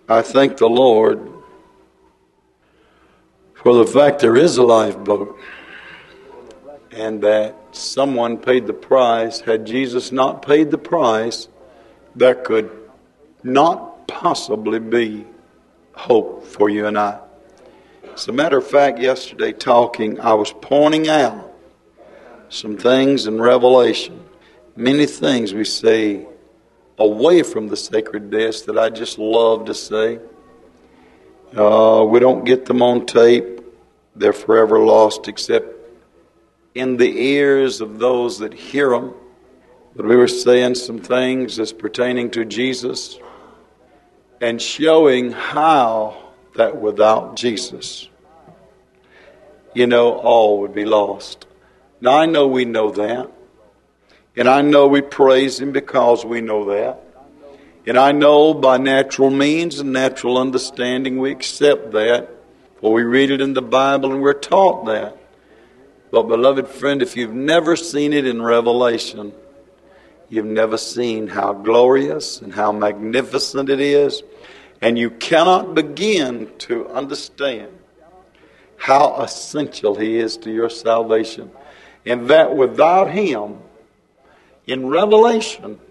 I thank the Lord for the fact there is a lifeboat and that someone paid the price. Had Jesus not paid the price, there could not possibly be hope for you and I. As a matter of fact, yesterday talking, I was pointing out some things in Revelation, many things we say away from the sacred desk that I just love to say. We don't get them on tape. They're forever lost except in the ears of those that hear them. But we were saying some things as pertaining to Jesus and showing how that without Jesus, all would be lost. Now, I know we know that. And I know we praise Him because we know that. And I know by natural means and natural understanding we accept that. For we read it in the Bible and we're taught that. But beloved friend, if you've never seen it in Revelation, you've never seen how glorious and how magnificent it is. And you cannot begin to understand how essential He is to your salvation. And that without Him, in Revelation,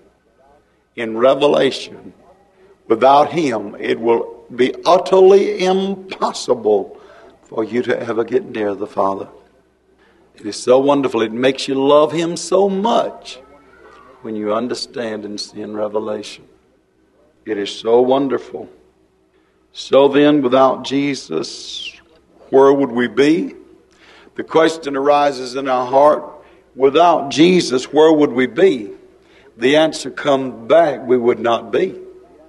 without Him, it will be utterly impossible for you to ever get near the Father. It is so wonderful. It makes you love Him so much when you understand and see in Revelation. It is so wonderful. So then, without Jesus, where would we be? The question arises in our heart, without Jesus, where would we be? The answer comes back, we would not be.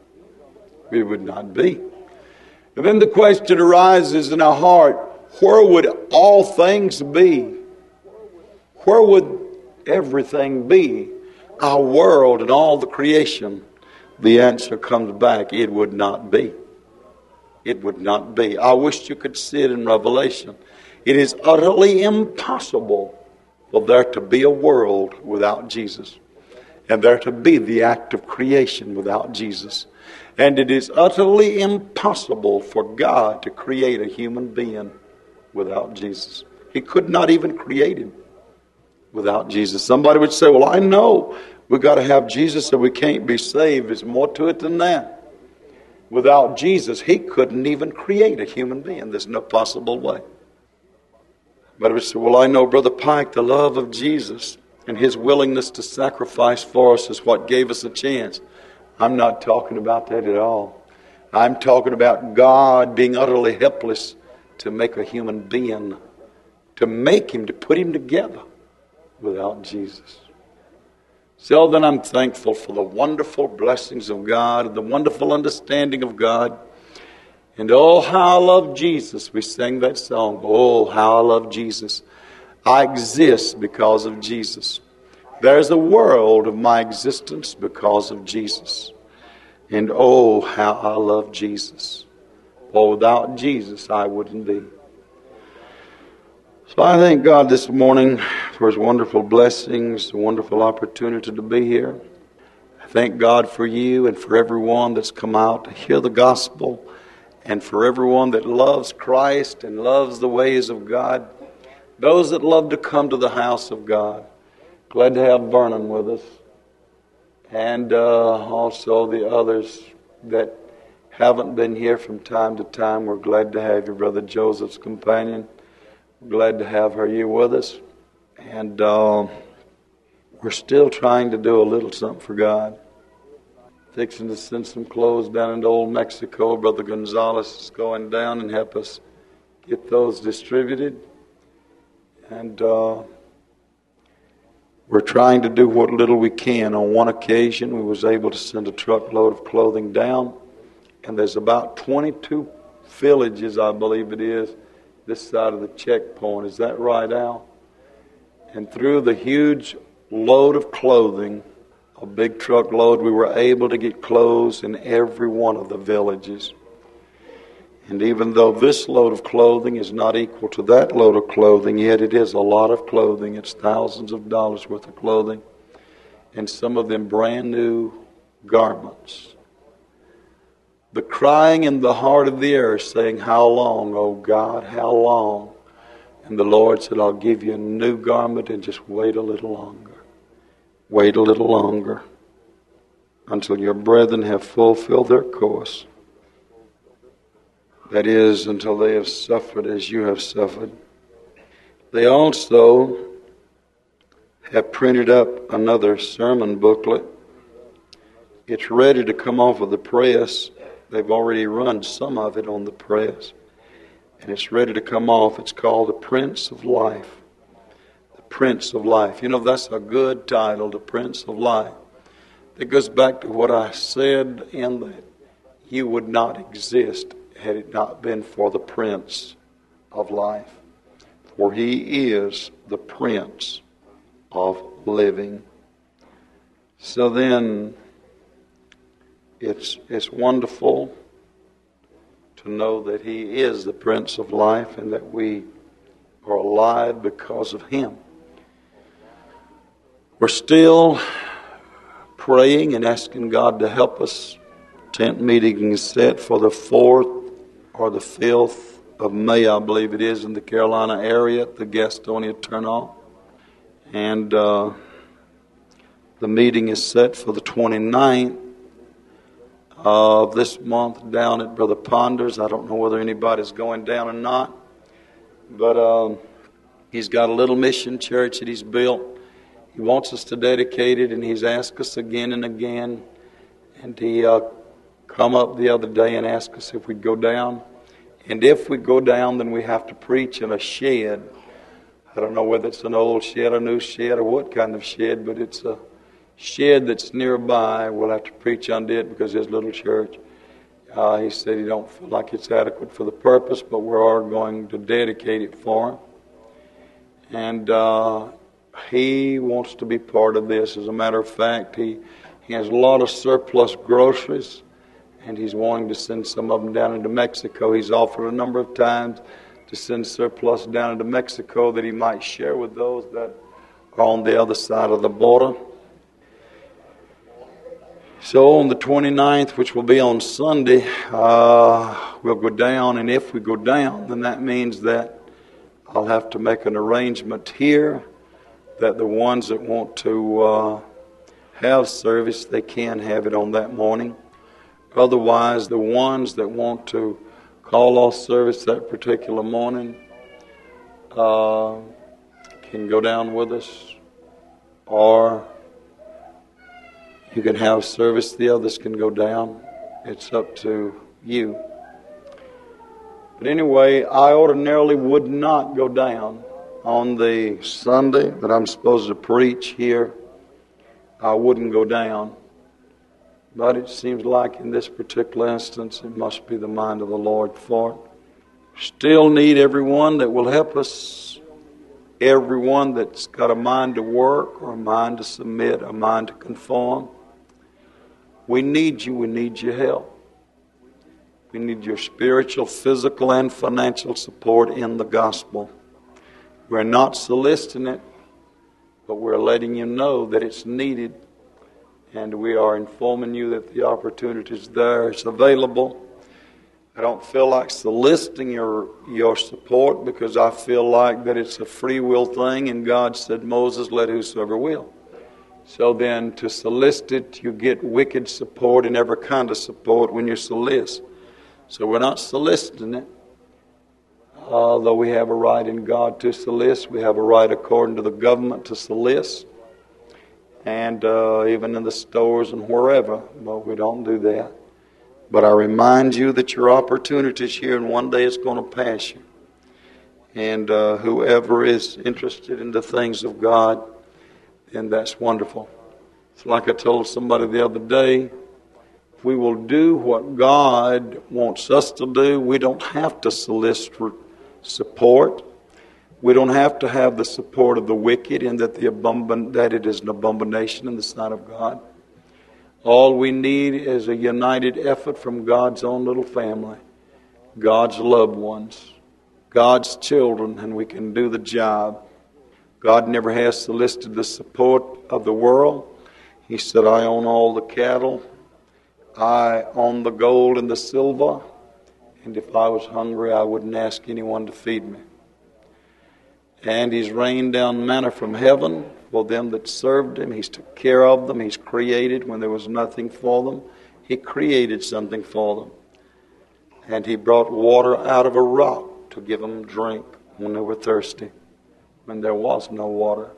We would not be. And then the question arises in our heart, where would all things be? Where would everything be? Our world and all the creation. The answer comes back, it would not be. It would not be. I wish you could see it in Revelation. It is utterly impossible for there to be a world without Jesus. And there to be the act of creation without Jesus. And it is utterly impossible for God to create a human being without Jesus. He could not even create him without Jesus. Somebody would say, well, I know we've got to have Jesus so we can't be saved. There's more to it than that. Without Jesus, He couldn't even create a human being. There's no possible way. But I would say, well, I know, Brother Pike, the love of Jesus and His willingness to sacrifice for us is what gave us a chance. I'm not talking about that at all. I'm talking about God being utterly helpless to make a human being, to make him, to put him together without Jesus. So then I'm thankful for the wonderful blessings of God and the wonderful understanding of God. And oh, how I love Jesus. We sang that song. Oh, how I love Jesus. I exist because of Jesus. There's a world of my existence because of Jesus. And oh, how I love Jesus. For without Jesus, I wouldn't be. So I thank God this morning for His wonderful blessings, the wonderful opportunity to be here. I thank God for you and for everyone that's come out to hear the gospel, and for everyone that loves Christ and loves the ways of God, those that love to come to the house of God. Glad to have Vernon with us, and also the others that haven't been here from time to time. We're glad to have you, Brother Joseph's companion. Glad to have her here with us. And we're still trying to do a little something for God. Fixing to send some clothes down into old Mexico. Brother Gonzalez is going down and help us get those distributed. And we're trying to do what little we can. On one occasion, we was able to send a truckload of clothing down. And there's about 22 villages, I believe it is, this side of the checkpoint. Is that right, Al? And through the huge load of clothing, a big truckload, we were able to get clothes in every one of the villages. And even though this load of clothing is not equal to that load of clothing, yet it is a lot of clothing. It's thousands of dollars worth of clothing. And some of them brand new garments. the crying in the heart of the earth, saying, how long, O God, how long? And the Lord said, I'll give you a new garment, and just wait a little longer. Wait a little longer until your brethren have fulfilled their course. That is, until they have suffered as you have suffered. They also have printed up another sermon booklet. It's ready to come off of the press. They've already run some of it on the press. And it's ready to come off. It's called The Prince of Life. The Prince of Life. You know, that's a good title, The Prince of Life. It goes back to what I said in that you would not exist had it not been for the Prince of Life. For He is the Prince of living. So then, it's wonderful to know that He is the Prince of Life and that we are alive because of Him. We're still praying and asking God to help us. Tent meeting is set for the 4th or the 5th of May, I believe it is, in the Carolina area at the Gastonia Turnoff. And the meeting is set for the 29th of this month down at Brother Ponder's. I don't know whether anybody's going down or not, but he's got a little mission church that he's built. He wants us to dedicate it, and he's asked us again and again. And he come up the other day and asked us if we'd go down. And if we go down, then we have to preach in a shed. I don't know whether it's an old shed, a new shed, or what kind of shed, but it's a shed that's nearby. We'll have to preach under it because it's a little church. He said he don't feel like it's adequate for the purpose, but we are going to dedicate it for him. And he wants to be part of this. As a matter of fact, he has a lot of surplus groceries, and he's wanting to send some of them down into Mexico. He's offered a number of times to send surplus down into Mexico that he might share with those that are on the other side of the border. So on the 29th, which will be on Sunday, we'll go down. And if we go down, then that means that I'll have to make an arrangement here that the ones that want to have service, they can have it on that morning. Otherwise, the ones that want to call off service that particular morning can go down with us, or you can have service, the others can go down. It's up to you. But anyway, I ordinarily would not go down on the Sunday that I'm supposed to preach here. I wouldn't go down. But it seems like in this particular instance, it must be the mind of the Lord for it. Still need everyone that will help us. Everyone that's got a mind to work, or a mind to submit, a mind to conform. We need you. We need your help. We need your spiritual, physical, and financial support in the gospel. We're not soliciting it, but we're letting you know that it's needed. And we are informing you that the opportunity is there. It's available. I don't feel like soliciting your support, because I feel like that it's a free will thing, and God said, Moses, let whosoever will. So then to solicit it, you get wicked support and every kind of support when you solicit. So we're not soliciting it. Although we have a right in God to solicit, we have a right according to the government to solicit. And even in the stores and wherever, but we don't do that. But I remind you that your opportunity is here, and one day it's going to pass you. And whoever is interested in the things of God, then that's wonderful. It's like I told somebody the other day, if we will do what God wants us to do, we don't have to solicit for support. We don't have to have the support of the wicked, and that it is an abomination in the sight of God. All we need is a united effort from God's own little family, God's loved ones, God's children, and we can do the job. God never has solicited the support of the world. He said, I own all the cattle I own the gold and the silver, and if I was hungry, I wouldn't ask anyone to feed me. And He's rained down manna from heaven for them that served Him. He's took care of them. He's created when there was nothing for them. He created something for them. And He brought water out of a rock to give them drink when they were thirsty, when there was no water.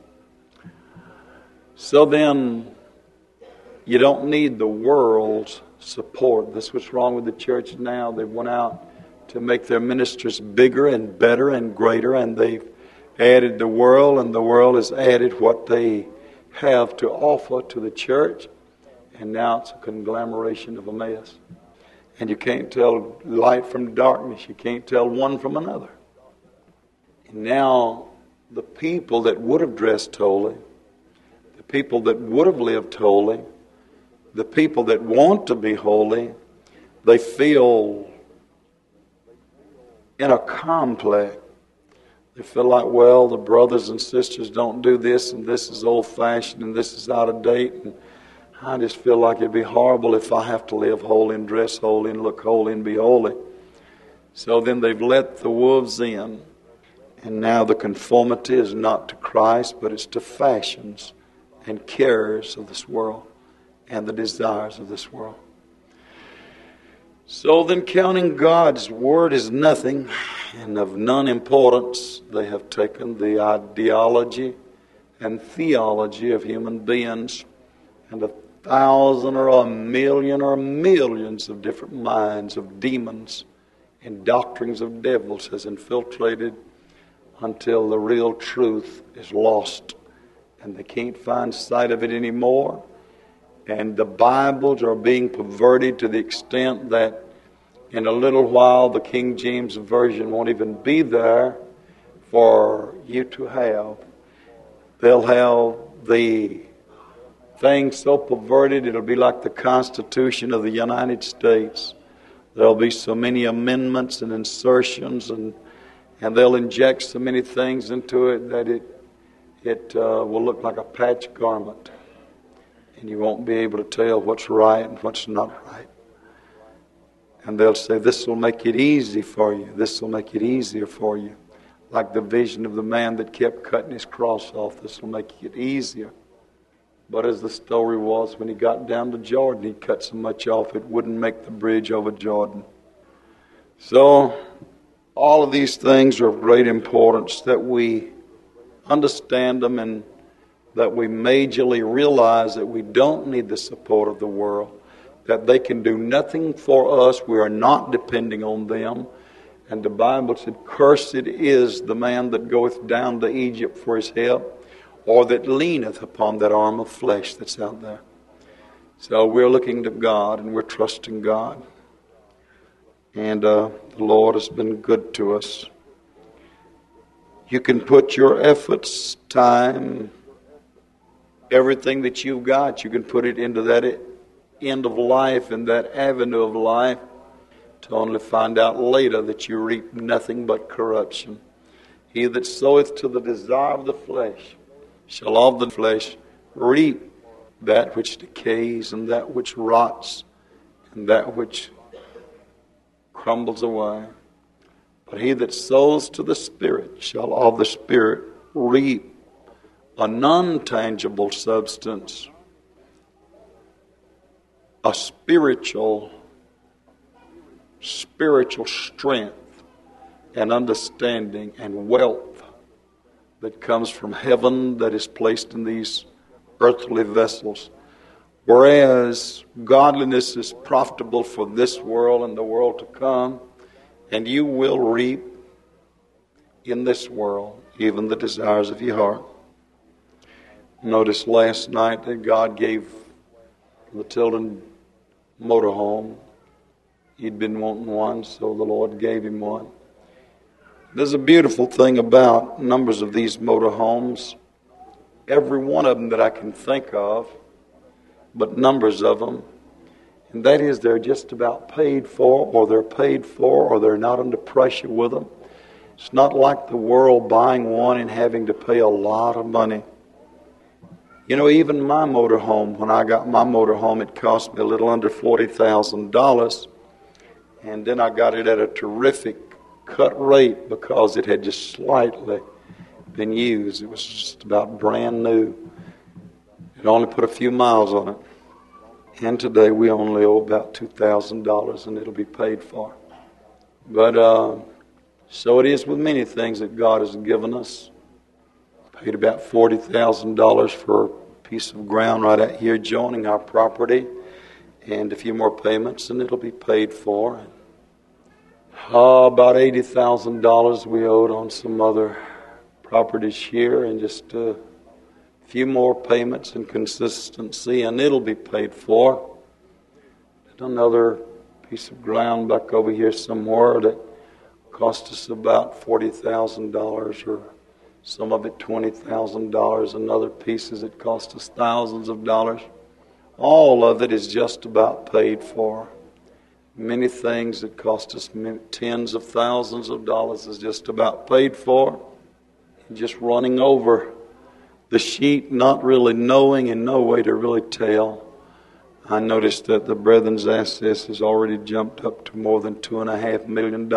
So then, you don't need the world's support. That's what's wrong with the church now. They went out to make their ministers bigger and better and greater, and they've added the world, and the world has added what they have to offer to the church, and now it's a conglomeration of a mess. And you can't tell light from darkness. You can't tell one from another. And now the people that would have dressed holy, the people that would have lived holy, the people that want to be holy, they feel in a complex. They feel like, well, the brothers and sisters don't do this, and this is old-fashioned, and this is out of date, and I just feel like it'd be horrible if I have to live holy and dress holy and look holy and be holy. So then they've let the wolves in, and now the conformity is not to Christ, but it's to fashions and cares of this world and the desires of this world. So then, counting God's word as nothing and of none importance, they have taken the ideology and theology of human beings, and 1,000 or 1,000,000 or millions of different minds of demons and doctrines of devils has infiltrated until the real truth is lost, and they can't find sight of it anymore. And the Bibles are being perverted to the extent that in a little while the King James Version won't even be there for you to have. They'll have the thing so perverted it'll be like the Constitution of the United States. There'll be so many amendments and insertions, and they'll inject so many things into it that it will look like a patch garment. And you won't be able to tell what's right and what's not right. And they'll say, this will make it easy for you. This will make it easier for you. Like the vision of the man that kept cutting his cross off. This will make it easier. But as the story was, when he got down to Jordan, he cut so much off it wouldn't make the bridge over Jordan. So, all of these things are of great importance that we understand them, and that we majorly realize that we don't need the support of the world, that they can do nothing for us. We are not depending on them. And the Bible said, cursed is the man that goeth down to Egypt for his help, or that leaneth upon that arm of flesh that's out there. So we're looking to God, and we're trusting God. And the Lord has been good to us. You can put your efforts, time, everything that you've got, you can put it into that end of life and that avenue of life, to only find out later that you reap nothing but corruption. He that soweth to the desire of the flesh shall of the flesh reap that which decays and that which rots and that which crumbles away. But he that sows to the Spirit shall of the Spirit reap a non-tangible substance, a spiritual strength and understanding and wealth that comes from heaven, that is placed in these earthly vessels. Whereas godliness is profitable for this world and the world to come, and you will reap in this world even the desires of your heart. Notice last night that God gave the Tilden motorhome. He'd been wanting one, so the Lord gave him one. There's a beautiful thing about numbers of these motorhomes. Every one of them that I can think of, but numbers of them. And that is, they're just about paid for, or they're not under pressure with them. It's not like the world buying one and having to pay a lot of money. You know, even my motorhome, when I got my motorhome, it cost me a little under $40,000. And then I got it at a terrific cut rate because it had just slightly been used. It was just about brand new. It only put a few miles on it. And today we only owe about $2,000 and it'll be paid for. But so it is with many things that God has given us. Paid about $40,000 for a piece of ground right out here joining our property. And a few more payments and it'll be paid for. About $80,000 we owed on some other properties here, and just a few more payments and consistency, and it'll be paid for. And another piece of ground back over here somewhere that cost us about $40,000, or some of it $20,000, and other pieces that cost us thousands of dollars. All of it is just about paid for. Many things that cost us tens of thousands of dollars is just about paid for. Just running over the sheet, not really knowing and no way to really tell. I noticed that the brethren's assets has already jumped up to more than $2.5 million.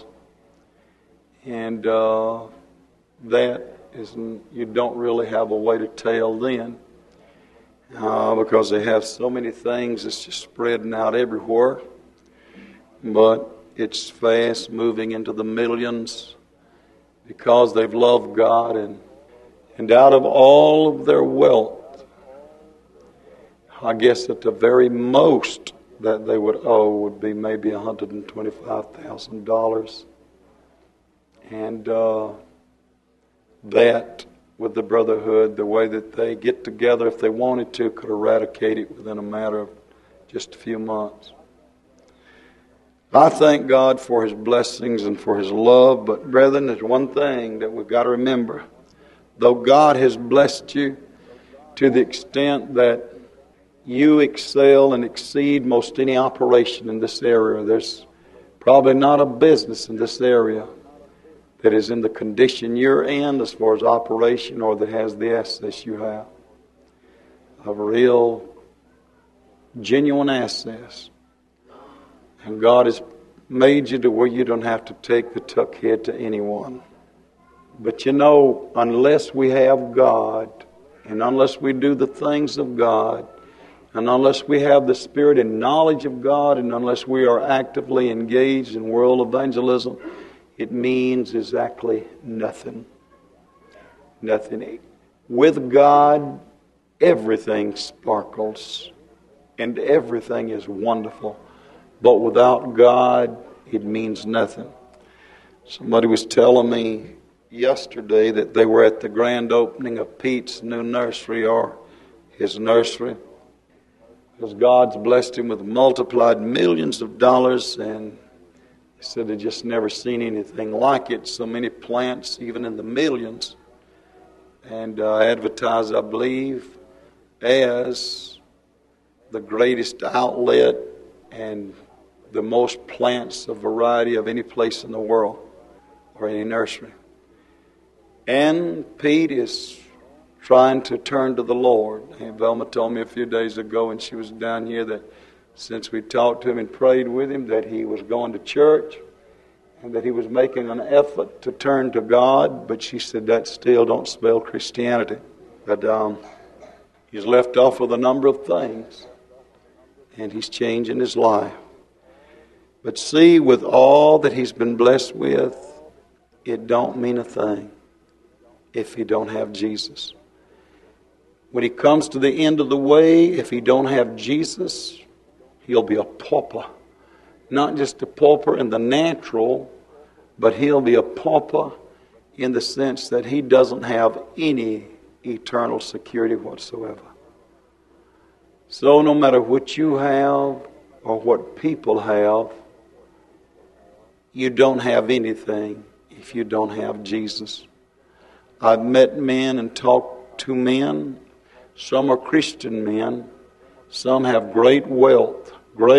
And that is, you don't really have a way to tell then. Because they have so many things that's just spreading out everywhere. But it's fast moving into the millions because they've loved God, and out of all of their wealth, I guess at the very most that they would owe would be maybe $125,000. And that, with the brotherhood, the way that they get together, if they wanted to, could eradicate it within a matter of just a few months. I thank God for His blessings and for His love, but brethren, there's one thing that we've got to remember. Though God has blessed you to the extent that you excel and exceed most any operation in this area, there's probably not a business in this area that is in the condition you're in as far as operation, or that has the assets you have. Of real, genuine assets. And God has made you to where you don't have to take the tuck head to anyone. But you know, unless we have God, and unless we do the things of God, and unless we have the spirit and knowledge of God, and unless we are actively engaged in world evangelism, it means exactly nothing. Nothing. With God, everything sparkles, and everything is wonderful. But without God, it means nothing. Somebody was telling me yesterday that they were at the grand opening of Pete's new nursery, or his nursery, because God's blessed him with multiplied millions of dollars, and he said they just never seen anything like it. So many plants, even in the millions, and advertised, I believe, as the greatest outlet and the most plants of variety of any place in the world or any nursery. And Pete is trying to turn to the Lord. And Velma told me a few days ago when she was down here that since we talked to him and prayed with him, that he was going to church and that he was making an effort to turn to God. But she said that still don't spell Christianity. But he's left off with a number of things, and he's changing his life. But see, with all that he's been blessed with, it don't mean a thing if he don't have Jesus. When he comes to the end of the way, if he don't have Jesus, he'll be a pauper. Not just a pauper in the natural, but he'll be a pauper in the sense that he doesn't have any eternal security whatsoever. So no matter what you have or what people have, you don't have anything if you don't have Jesus. I've met men and talked to men. Some are Christian men. Some have great wealth,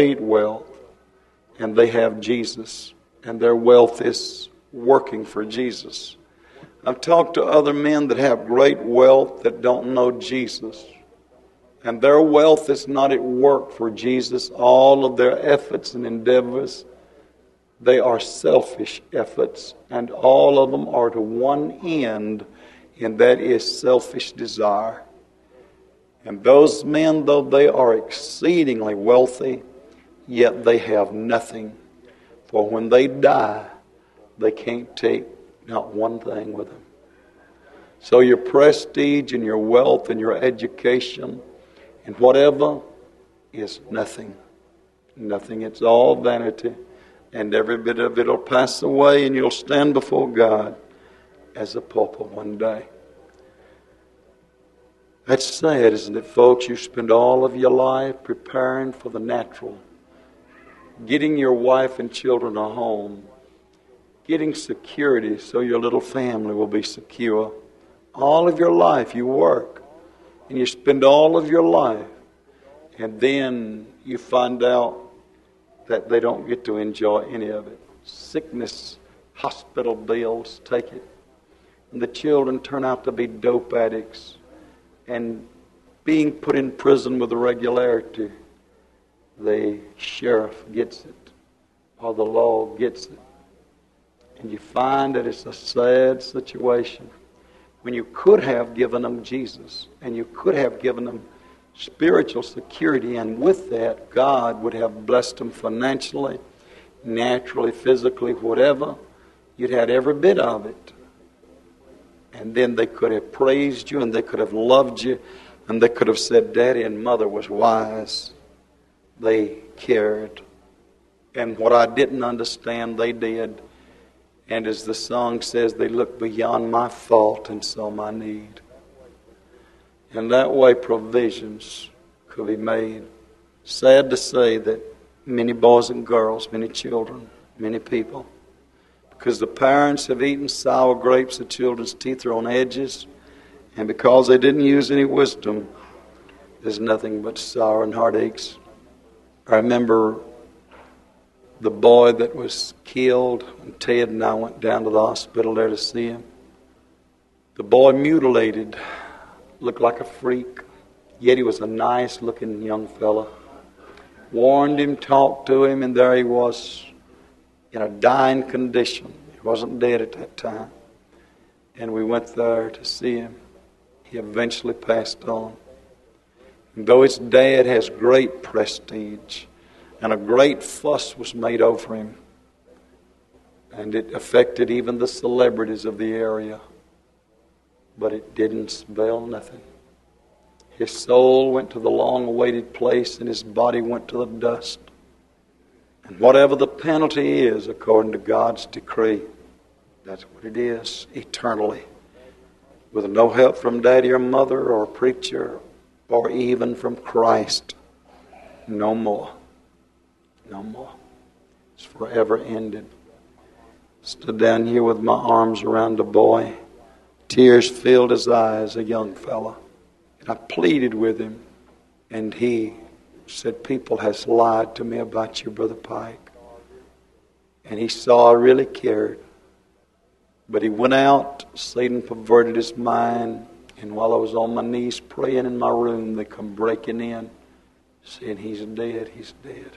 and they have Jesus. And their wealth is working for Jesus. I've talked to other men that have great wealth that don't know Jesus. And their wealth is not at work for Jesus. All of their efforts and endeavors, they are selfish efforts. And all of them are to one end, and that is selfish desire. And those men, though they are exceedingly wealthy, yet they have nothing. For when they die, they can't take not one thing with them. So your prestige and your wealth and your education and whatever is nothing. Nothing. It's all vanity. And every bit of it will pass away, and you'll stand before God as a pauper one day. That's sad, isn't it, folks? You spend all of your life preparing for the natural, getting your wife and children a home, getting security so your little family will be secure. All of your life you work, and you spend all of your life, and then you find out that they don't get to enjoy any of it. Sickness, hospital bills, take it. And the children turn out to be dope addicts and being put in prison with regularity. The sheriff gets it, or the law gets it. And you find that it's a sad situation when you could have given them Jesus, and you could have given them spiritual security, and with that, God would have blessed them financially, naturally, physically, whatever. You'd had every bit of it. And then they could have praised you, and they could have loved you, and they could have said, Daddy and Mother was wise. They cared. And what I didn't understand, they did. And as the song says, they looked beyond my fault and saw my need. And that way provisions could be made. Sad to say that many boys and girls, many children, many people, because the parents have eaten sour grapes, the children's teeth are on edges, and because they didn't use any wisdom, there's nothing but sorrow and heartaches. I remember the boy that was killed, and Ted and I went down to the hospital there to see him. The boy mutilated, looked like a freak, yet he was a nice-looking young fella. Warned him, talked to him, and there he was in a dying condition. He wasn't dead at that time. And we went there to see him. He eventually passed on. And though his dad has great prestige, and a great fuss was made over him, and it affected even the celebrities of the area, but it didn't spell nothing. His soul went to the long-awaited place, and his body went to the dust. And whatever the penalty is, according to God's decree, that's what it is, eternally. With no help from daddy or mother or preacher or even from Christ. No more. No more. It's forever ended. Stood down here with my arms around a boy. Tears filled his eyes, a young fella. And I pleaded with him. And he said, people has lied to me about you, Brother Pike. And he saw I really cared. But he went out, Satan perverted his mind, and while I was on my knees praying in my room, they come breaking in, saying, he's dead, he's dead.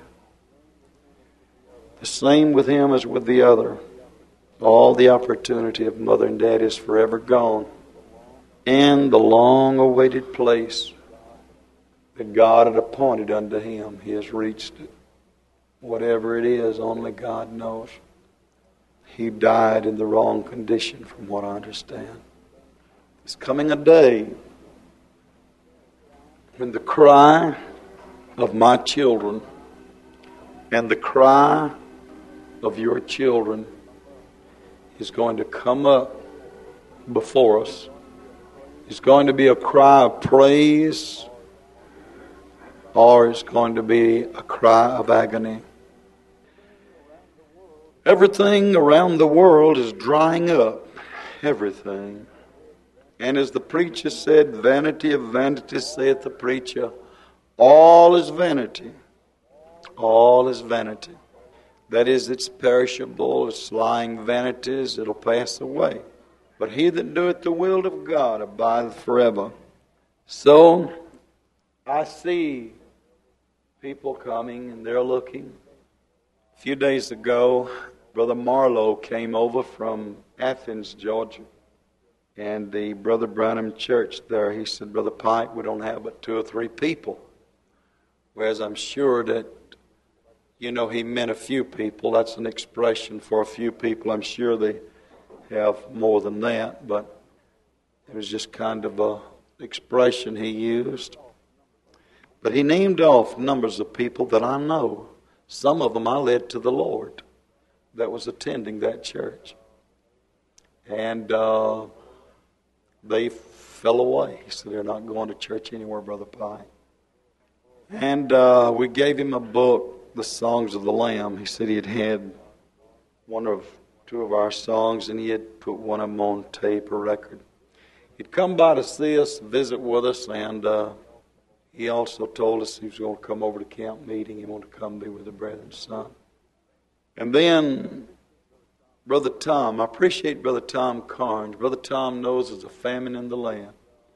The same with him as with the other. All the opportunity of mother and dad is forever gone. And the long-awaited place that God had appointed unto him, he has reached it. Whatever it is, only God knows. He died in the wrong condition, from what I understand. There's coming a day when the cry of my children and the cry of your children is going to come up before us. It's going to be a cry of praise, or it's going to be a cry of agony. Everything around the world is drying up. Everything. And as the preacher said, vanity of vanities, saith the preacher, all is vanity. All is vanity. That is, it's perishable, it's lying vanities, it'll pass away. But he that doeth the will of God abideth forever. So, I see people coming and they're looking. A few days ago, Brother Marlowe came over from Athens, Georgia. And the Brother Branham church there, he said, Brother Pike, we don't have but 2 or 3 people. Whereas I'm sure that, he meant a few people. That's an expression for a few people. I'm sure they have more than that, but it was just kind of a expression he used. But he named off numbers of people that I know. Some of them I led to the Lord that was attending that church. And they fell away. He said, they're not going to church anywhere, Brother Pike. And we gave him a book, The Songs of the Lamb. He said he had 1 or 2 of our songs, and he had put one of them on tape or record. He'd come by to see us, visit with us, and he also told us he was going to come over to camp meeting. He wanted to come be with the brethren son. And then Brother Tom, I appreciate Brother Tom Carnes. Brother Tom knows there's a famine in the land.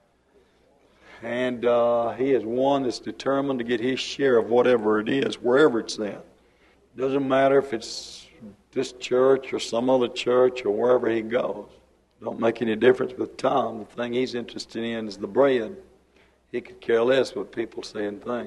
And he is one that's determined to get his share of whatever it is, wherever it's at. Doesn't matter if it's this church or some other church or wherever he goes. Don't make any difference with Tom. The thing he's interested in is the bread. He could care less what people say and think.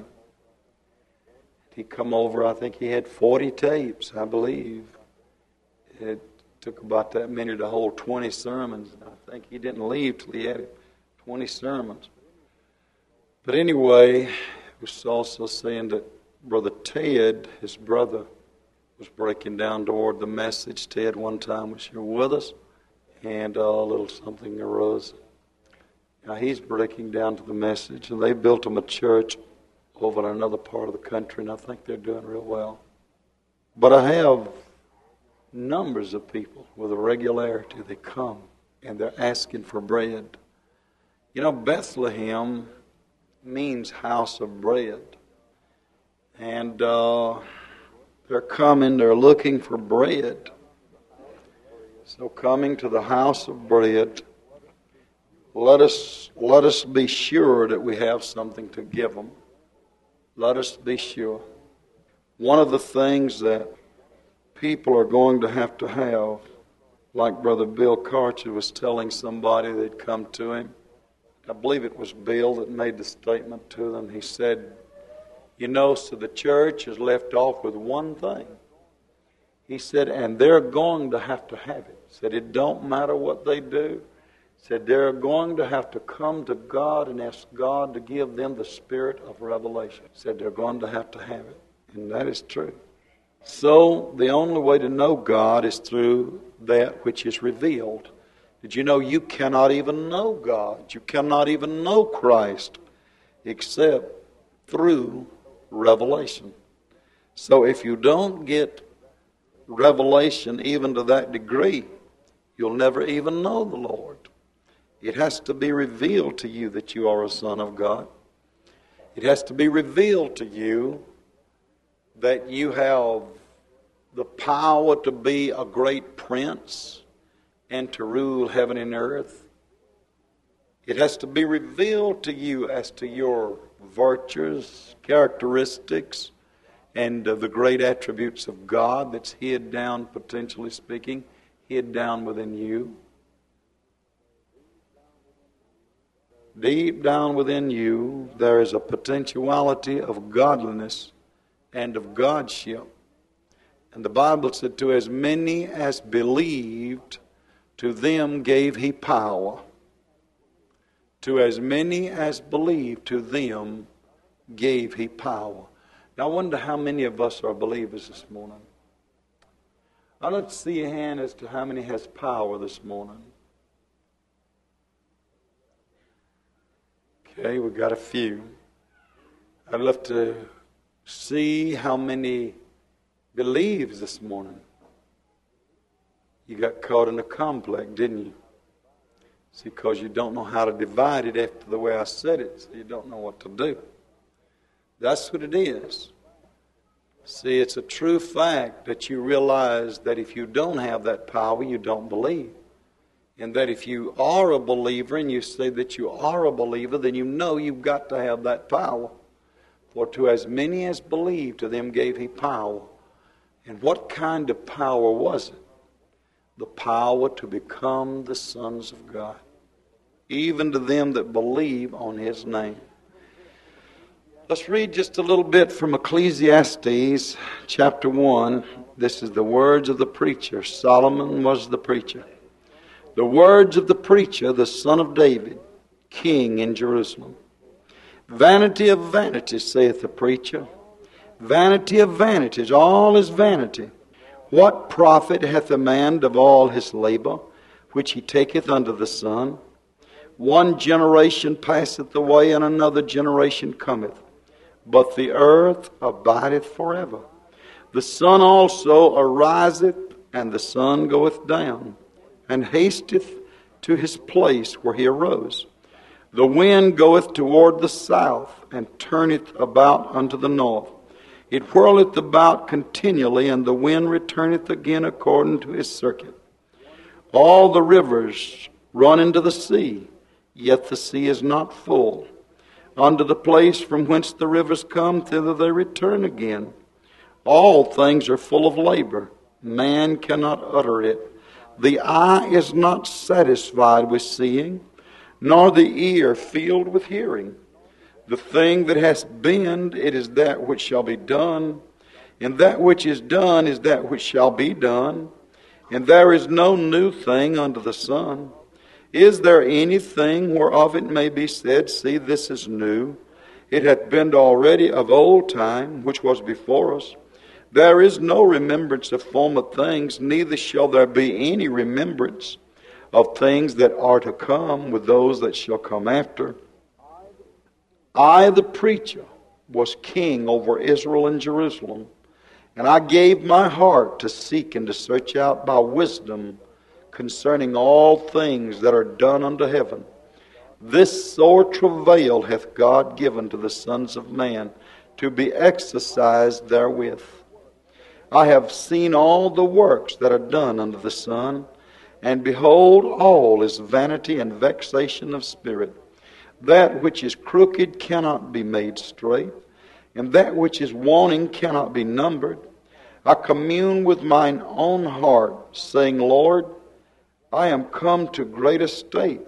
He come over, I think he had 40 tapes, I believe. It took about that many to hold 20 sermons. I think he didn't leave till he had 20 sermons. But anyway, it was also saying that Brother Ted, his brother, was breaking down toward the message. Ted one time was here with us, and a little something arose. Now he's breaking down to the message, and they built him a church over in another part of the country, and I think they're doing real well. But I have numbers of people with a regularity. They come, and they're asking for bread. Bethlehem means house of bread. And they're coming, they're looking for bread. So coming to the house of bread, let us be sure that we have something to give them. Let us be sure. One of the things that people are going to have, like Brother Bill Karcher was telling somebody they'd come to him. I believe it was Bill that made the statement to them. He said, so the church is left off with one thing. He said, and they're going to have it. He said, it don't matter what they do. He said, they're going to have to come to God and ask God to give them the spirit of revelation. He said, they're going to have it. And that is true. So the only way to know God is through that which is revealed. Did you know you cannot even know God? You cannot even know Christ except through revelation. So if you don't get revelation even to that degree, you'll never even know the Lord. It has to be revealed to you that you are a son of God. It has to be revealed to you that you have the power to be a great prince and to rule heaven and earth. It has to be revealed to you as to your virtues, characteristics, and the great attributes of God that's hid down, potentially speaking, hid down within you. Deep down within you, there is a potentiality of godliness and of Godship. And the Bible said, to as many as believed, to them gave he power. To as many as believed, to them gave he power. Now I wonder how many of us are believers this morning. I'd like to see a hand as to how many has power this morning. Okay, we've got a few. I'd love to see how many believes this morning. You got caught in a complex, didn't you? See, because you don't know how to divide it after the way I said it, so you don't know what to do. That's what it is. See, it's a true fact that you realize that if you don't have that power, you don't believe. And that if you are a believer and you say that you are a believer, then you know you've got to have that power. For to as many as believed, to them gave he power. And what kind of power was it? The power to become the sons of God, even to them that believe on his name. Let's read just a little bit from Ecclesiastes chapter 1. This is the words of the preacher. Solomon was the preacher. The words of the preacher, the son of David, king in Jerusalem. Vanity of vanities, saith the preacher. Vanity of vanities, all is vanity. What profit hath a man of all his labor, which he taketh under the sun? One generation passeth away, and another generation cometh. But the earth abideth forever. The sun also ariseth, and the sun goeth down, and hasteth to his place where he arose. The wind goeth toward the south, and turneth about unto the north. It whirleth about continually, and the wind returneth again according to his circuit. All the rivers run into the sea, yet the sea is not full. Unto the place from whence the rivers come, thither they return again. All things are full of labor. Man cannot utter it. The eye is not satisfied with seeing, nor the ear filled with hearing. The thing that has been, it is that which shall be done, and that which is done is that which shall be done. And there is no new thing under the sun. Is there anything whereof it may be said, see, this is new? It hath been already of old time, which was before us. There is no remembrance of former things, neither shall there be any remembrance of things that are to come with those that shall come after. I, the preacher, was king over Israel and Jerusalem, and I gave my heart to seek and to search out by wisdom concerning all things that are done under heaven. This sore travail hath God given to the sons of man, to be exercised therewith. I have seen all the works that are done under the sun, and behold, all is vanity and vexation of spirit. That which is crooked cannot be made straight, and that which is wanting cannot be numbered. I commune with mine own heart, saying, Lord, I am come to great estate,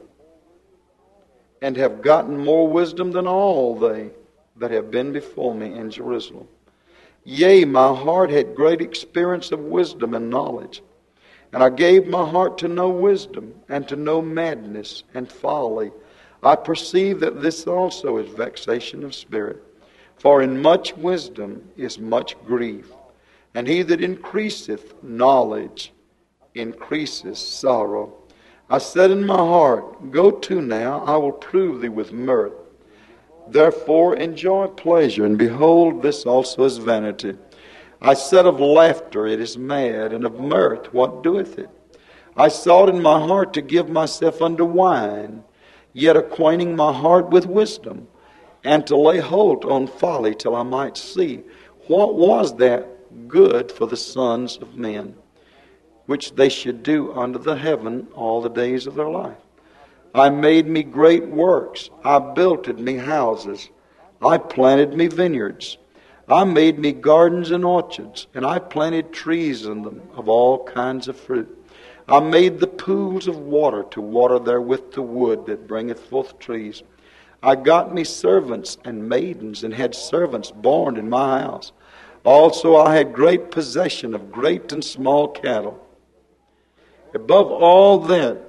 and have gotten more wisdom than all they that have been before me in Jerusalem. Yea, my heart had great experience of wisdom and knowledge, and I gave my heart to know wisdom, and to know madness and folly. I perceive that this also is vexation of spirit. For in much wisdom is much grief, and he that increaseth knowledge increases sorrow. I said in my heart, go to now, I will prove thee with mirth. Therefore enjoy pleasure, and behold, this also is vanity. I said of laughter, it is mad, and of mirth, what doeth it? I sought in my heart to give myself unto wine, yet acquainting my heart with wisdom, and to lay hold on folly till I might see what was that good for the sons of men, which they should do under the heaven all the days of their life. I made me great works, I builded me houses, I planted me vineyards, I made me gardens and orchards, and I planted trees in them of all kinds of fruit. I made the pools of water to water therewith the wood that bringeth forth trees. I got me servants and maidens, and had servants born in my house. Also I had great possession of great and small cattle. Above all that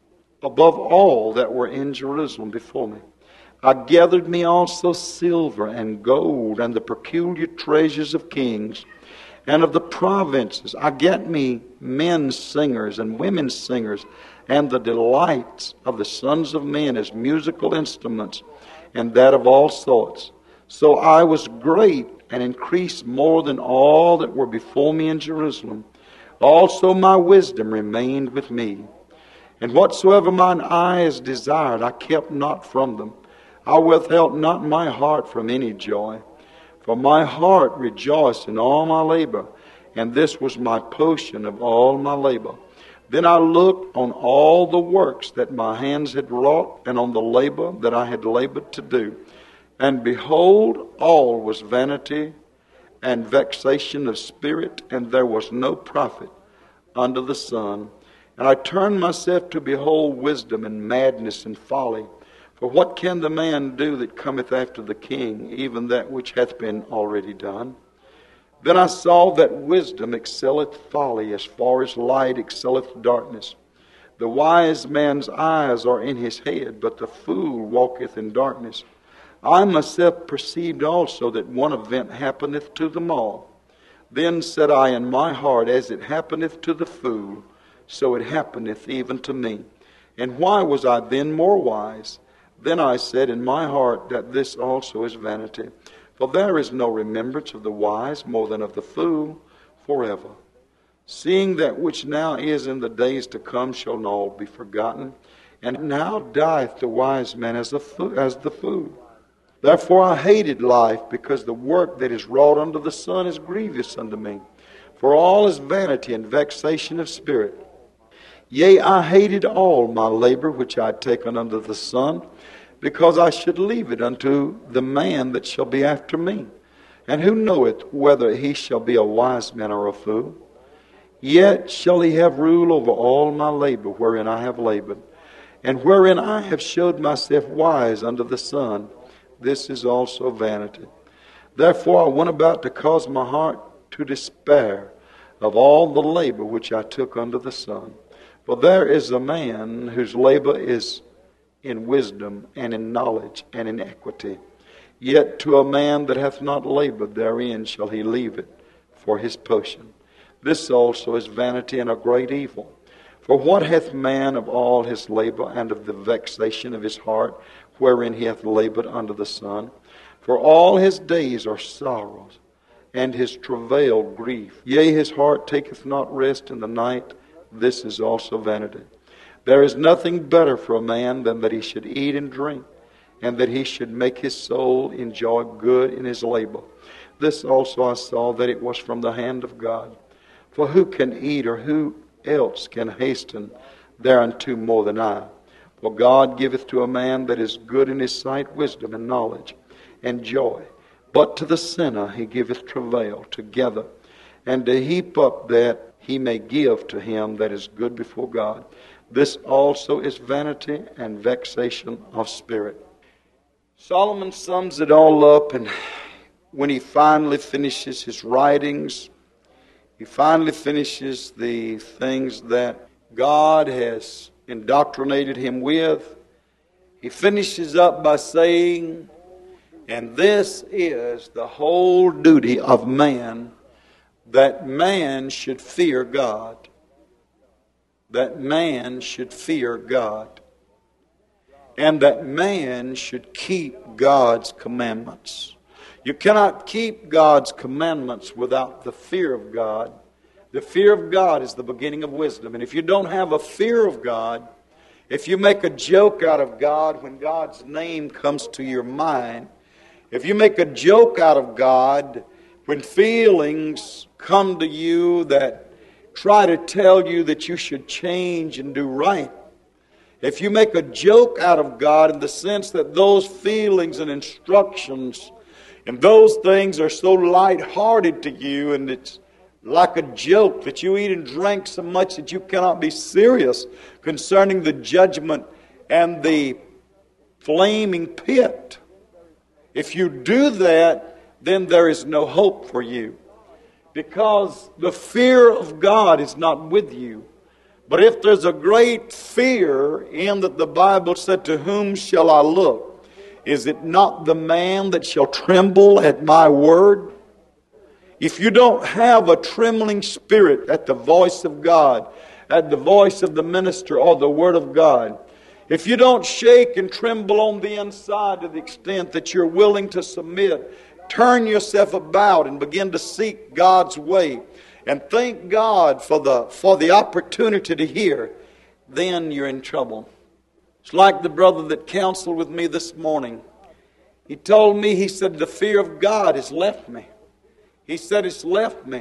were in Jerusalem before me, I gathered me also silver and gold, and the peculiar treasures of kings, and of the provinces. I get me men singers and women singers, and the delights of the sons of men as musical instruments, and that of all sorts. So I was great, and increased more than all that were before me in Jerusalem. Also my wisdom remained with me. And whatsoever mine eyes desired, I kept not from them. I withheld not my heart from any joy. For my heart rejoiced in all my labor, and this was my portion of all my labor. Then I looked on all the works that my hands had wrought, and on the labor that I had labored to do. And behold, all was vanity and vexation of spirit, and there was no profit under the sun. And I turned myself to behold wisdom and madness and folly. For what can the man do that cometh after the king, even that which hath been already done? Then I saw that wisdom excelleth folly, as far as light excelleth darkness. The wise man's eyes are in his head, but the fool walketh in darkness. I myself perceived also that one event happeneth to them all. Then said I in my heart, as it happeneth to the fool, so it happeneth even to me. And why was I then more wise? Then I said in my heart that this also is vanity. For there is no remembrance of the wise more than of the fool forever. Seeing that which now is in the days to come shall not be forgotten. And now dieth the wise man as the fool. Therefore I hated life, because the work that is wrought under the sun is grievous unto me. For all is vanity and vexation of spirit. Yea, I hated all my labor which I had taken under the sun, because I should leave it unto the man that shall be after me. And who knoweth whether he shall be a wise man or a fool? Yet shall he have rule over all my labor wherein I have labored, and wherein I have showed myself wise under the sun. This is also vanity. Therefore I went about to cause my heart to despair of all the labor which I took under the sun. For there is a man whose labor is in wisdom and in knowledge and in equity. Yet to a man that hath not labored therein shall he leave it for his portion. This also is vanity and a great evil. For what hath man of all his labor and of the vexation of his heart, wherein he hath labored under the sun? For all his days are sorrows, and his travail grief. Yea, his heart taketh not rest in the night. This is also vanity. There is nothing better for a man than that he should eat and drink, and that he should make his soul enjoy good in his labor. This also I saw, that it was from the hand of God. For who can eat, or who else can hasten thereunto more than I? For God giveth to a man that is good in his sight wisdom and knowledge and joy. But to the sinner he giveth travail together, and to heap up that he may give to him that is good before God. This also is vanity and vexation of spirit. Solomon sums it all up, and when he finally finishes his writings, he finally finishes the things that God has indoctrinated him with. He finishes up by saying, and this is the whole duty of man, that man should fear God. That man should fear God. And that man should keep God's commandments. You cannot keep God's commandments without the fear of God. The fear of God is the beginning of wisdom. And if you don't have a fear of God, if you make a joke out of God when God's name comes to your mind, if you make a joke out of God when feelings come to you that try to tell you that you should change and do right, if you make a joke out of God in the sense that those feelings and instructions and those things are so light-hearted to you, and it's like a joke that you eat and drink so much that you cannot be serious concerning the judgment and the flaming pit. If you do that, then there is no hope for you, because the fear of God is not with you. But if there's a great fear in that the Bible said, to whom shall I look? Is it not the man that shall tremble at my word? If you don't have a trembling spirit at the voice of God, at the voice of the minister or the word of God, if you don't shake and tremble on the inside to the extent that you're willing to submit, turn yourself about and begin to seek God's way, and thank God for the opportunity to hear, then you're in trouble. It's like the brother that counseled with me this morning. He told me, he said, the fear of God has left me. He said, it's left me.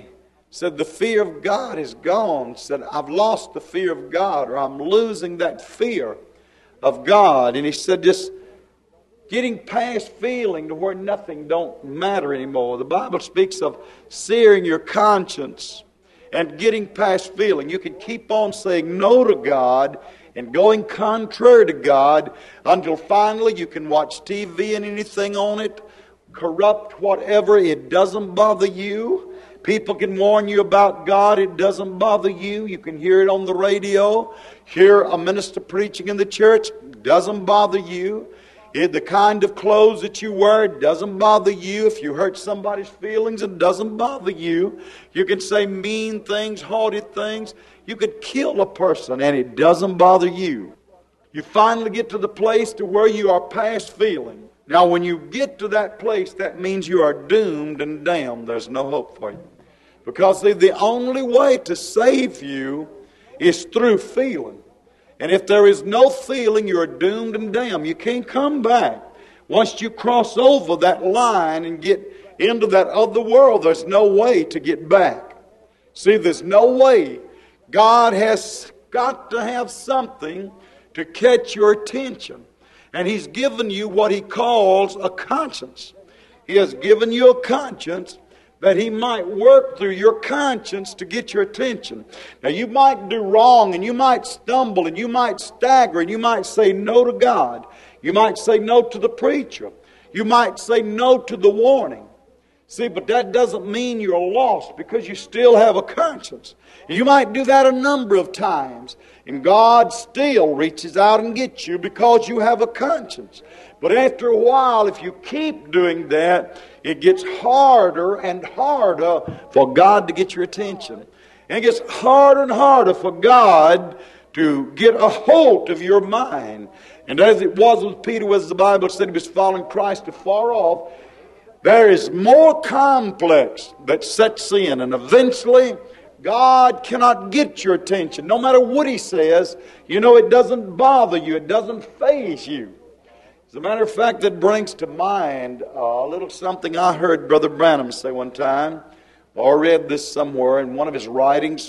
Said, the fear of God is gone. Said, I've lost the fear of God, or I'm losing that fear of God. And he said, just getting past feeling to where nothing don't matter anymore. The Bible speaks of searing your conscience and getting past feeling. You can keep on saying no to God and going contrary to God until finally you can watch TV and anything on it, corrupt whatever, it doesn't bother you. People can warn you about God, it doesn't bother you. You can hear it on the radio, hear a minister preaching in the church, doesn't bother you. The kind of clothes that you wear, it doesn't bother you. If you hurt somebody's feelings, it doesn't bother you. You can say mean things, haughty things. You could kill a person and it doesn't bother you. You finally get to the place to where you are past feeling. Now when you get to that place, that means you are doomed and damned. There's no hope for you. Because see, the only way to save you is through feeling. And if there is no feeling, you're doomed and damned. You can't come back. Once you cross over that line and get into that other world, there's no way to get back. See, there's no way. God has got to have something to catch your attention. And He's given you what He calls a conscience. He has given you a conscience that He might work through your conscience to get your attention. Now you might do wrong and you might stumble and you might stagger and you might say no to God. You might say no to the preacher. You might say no to the warning. See, but that doesn't mean you're lost because you still have a conscience. You might do that a number of times and God still reaches out and gets you because you have a conscience. But after a while, if you keep doing that, it gets harder and harder for God to get your attention. And it gets harder and harder for God to get a hold of your mind. And as it was with Peter, as the Bible said he was following Christ afar off, there is more complex that sets in. And eventually, God cannot get your attention. No matter what He says, you know it doesn't bother you. It doesn't faze you. As a matter of fact, that brings to mind a little something I heard Brother Branham say one time, or read this somewhere in one of his writings.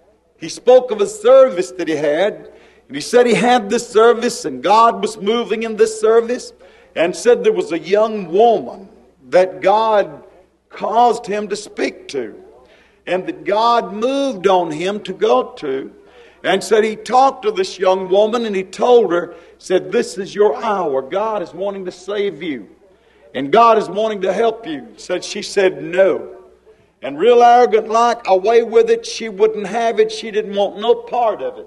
He spoke of a service that he had, and he said he had this service, and God was moving in this service, and said there was a young woman that God caused him to speak to, and that God moved on him to go to. And said he talked to this young woman and he told her, said, this is your hour. God is wanting to save you. And God is wanting to help you. She said no. And real arrogant like, away with it, she wouldn't have it. She didn't want no part of it.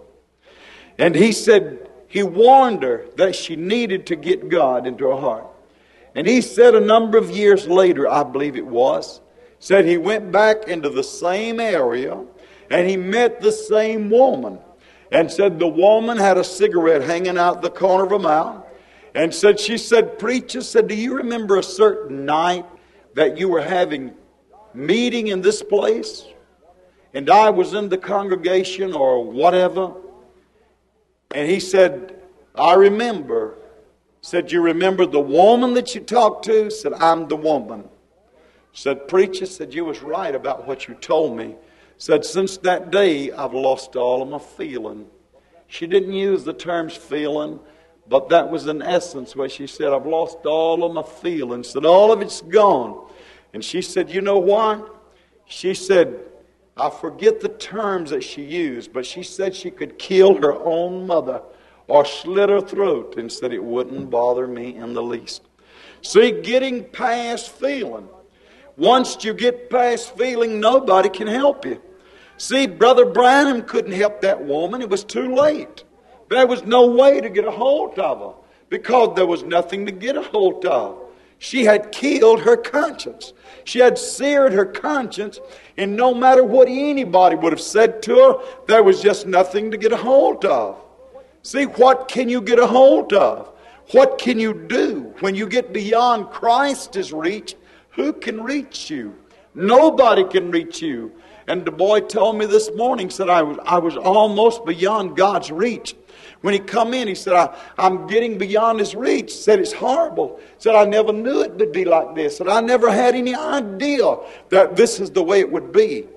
And he said, he warned her that she needed to get God into her heart. And he said a number of years later, I believe it was, said he went back into the same area and he met the same woman. And said the woman had a cigarette hanging out the corner of her mouth. And said, she said, preacher, said, do you remember a certain night that you were having meeting in this place? And I was in the congregation or whatever. And he said, I remember. Said, you remember the woman that you talked to? Said, I'm the woman. Said, preacher, said, you was right about what you told me. Said, since that day, I've lost all of my feeling. She didn't use the terms feeling, but that was in essence where she said, I've lost all of my feeling. Said, all of it's gone. And she said, you know why? She said, I forget the terms that she used, but she said she could kill her own mother or slit her throat, and said it wouldn't bother me in the least. See, getting past feeling. Once you get past feeling, nobody can help you. See, Brother Branham couldn't help that woman. It was too late. There was no way to get a hold of her because there was nothing to get a hold of. She had killed her conscience. She had seared her conscience, and no matter what anybody would have said to her, there was just nothing to get a hold of. See, what can you get a hold of? What can you do when you get beyond Christ's reach? Who can reach you? Nobody can reach you. And the boy told me this morning, said I was almost beyond God's reach. When he come in, he said, I'm getting beyond his reach. Said it's horrible. Said I never knew it would be like this. Said I never had any idea that this is the way it would be.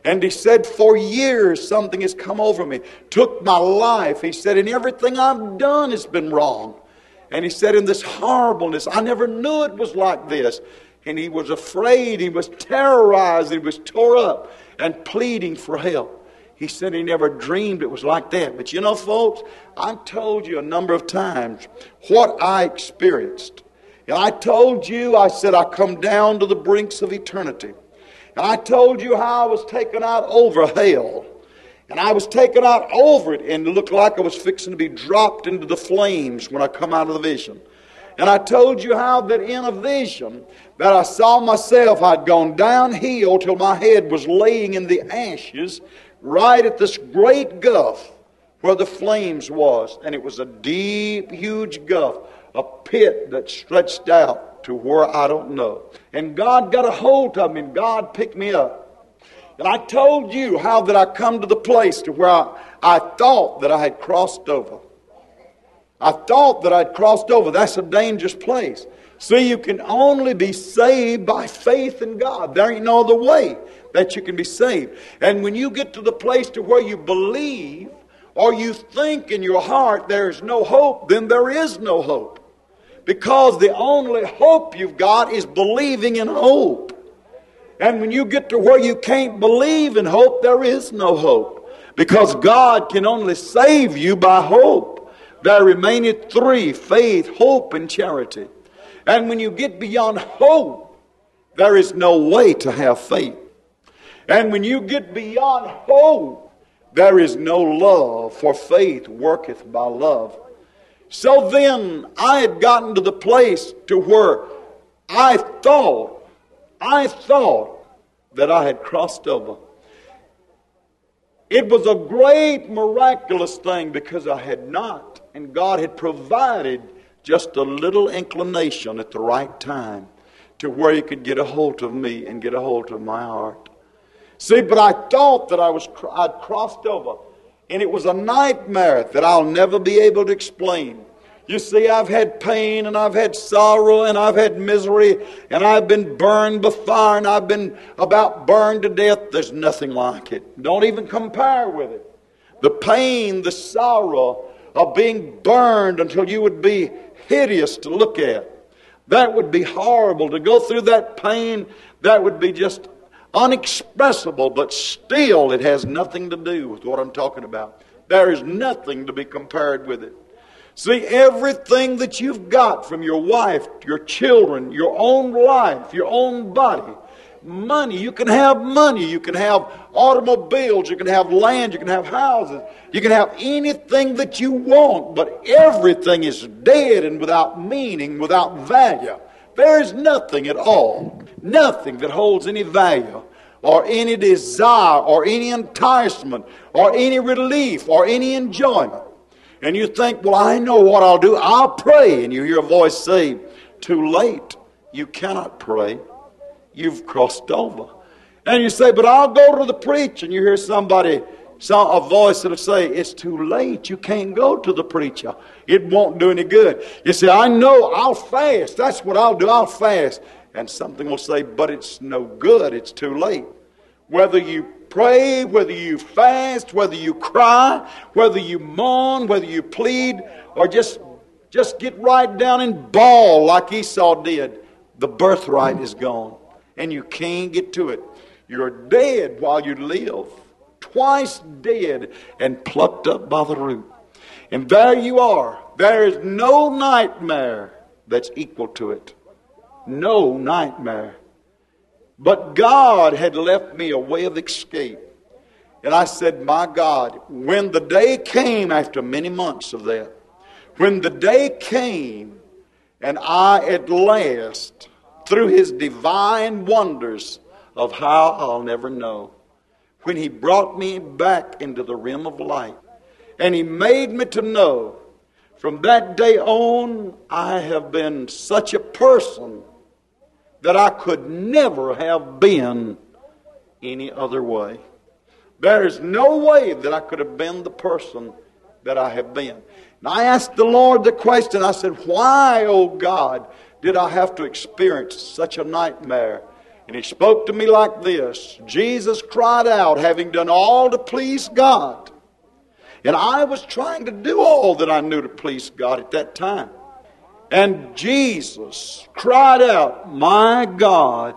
And he said, for years something has come over me, took my life. He said, and everything I've done has been wrong. And he said, in this horribleness, I never knew it was like this. And he was afraid, he was terrorized, he was tore up and pleading for help. He said he never dreamed it was like that. But you know, folks, I've told you a number of times what I experienced. And I told you, I said, I come down to the brinks of eternity. And I told you how I was taken out over hell. And I was taken out over it, and it looked like I was fixing to be dropped into the flames when I come out of the vision. And I told you how that in a vision that I saw myself, I'd gone downhill till my head was laying in the ashes right at this great gulf where the flames was. And it was a deep, huge gulf, a pit that stretched out to where I don't know. And God got a hold of me, and God picked me up. And I told you how that I come to the place to where I thought that I had crossed over. I thought that I'd crossed over. That's a dangerous place. See, you can only be saved by faith in God. There ain't no other way that you can be saved. And when you get to the place to where you believe or you think in your heart there is no hope, then there is no hope. Because the only hope you've got is believing in hope. And when you get to where you can't believe in hope, there is no hope. Because God can only save you by hope. There remaineth three: faith, hope, and charity. And when you get beyond hope, there is no way to have faith. And when you get beyond hope, there is no love, for faith worketh by love. So then I had gotten to the place to where I thought that I had crossed over. It was a great miraculous thing because I had not. And God had provided just a little inclination at the right time to where He could get a hold of me and get a hold of my heart. See, but I thought that I'd crossed over. And it was a nightmare that I'll never be able to explain. You see, I've had pain and I've had sorrow and I've had misery and I've been burned by fire and I've been about burned to death. There's nothing like it. Don't even compare with it. The pain, the sorrow of being burned until you would be hideous to look at. That would be horrible. To go through that pain, that would be just unexpressible, but still it has nothing to do with what I'm talking about. There is nothing to be compared with it. See, everything that you've got from your wife, your children, your own life, your own body, money. You can have money. You can have automobiles. You can have land. You can have houses. You can have anything that you want, but everything is dead and without meaning, without value. There is nothing at all, nothing that holds any value or any desire or any enticement or any relief or any enjoyment. And you think, well, I know what I'll do. I'll pray. And you hear a voice say, too late. You cannot pray. You've crossed over. And you say, but I'll go to the preacher. And you hear a voice that'll say, it's too late. You can't go to the preacher. It won't do any good. You say, I know, I'll fast. That's what I'll do. I'll fast. And something will say, but it's no good. It's too late. Whether you pray, whether you fast, whether you cry, whether you mourn, whether you plead, or just get right down and bawl like Esau did, the birthright is gone. And you can't get to it. You're dead while you live. Twice dead and plucked up by the root. And there you are. There is no nightmare that's equal to it. No nightmare. But God had left me a way of escape. And I said, my God, when the day came after many months of that, when the day came and I at last, through His divine wonders of how I'll never know, when He brought me back into the realm of light, and He made me to know, from that day on, I have been such a person that I could never have been any other way. There is no way that I could have been the person that I have been. And I asked the Lord the question, I said, why, oh God, did I have to experience such a nightmare? And he spoke to me like this. Jesus cried out, having done all to please God. And I was trying to do all that I knew to please God at that time. And Jesus cried out, my God,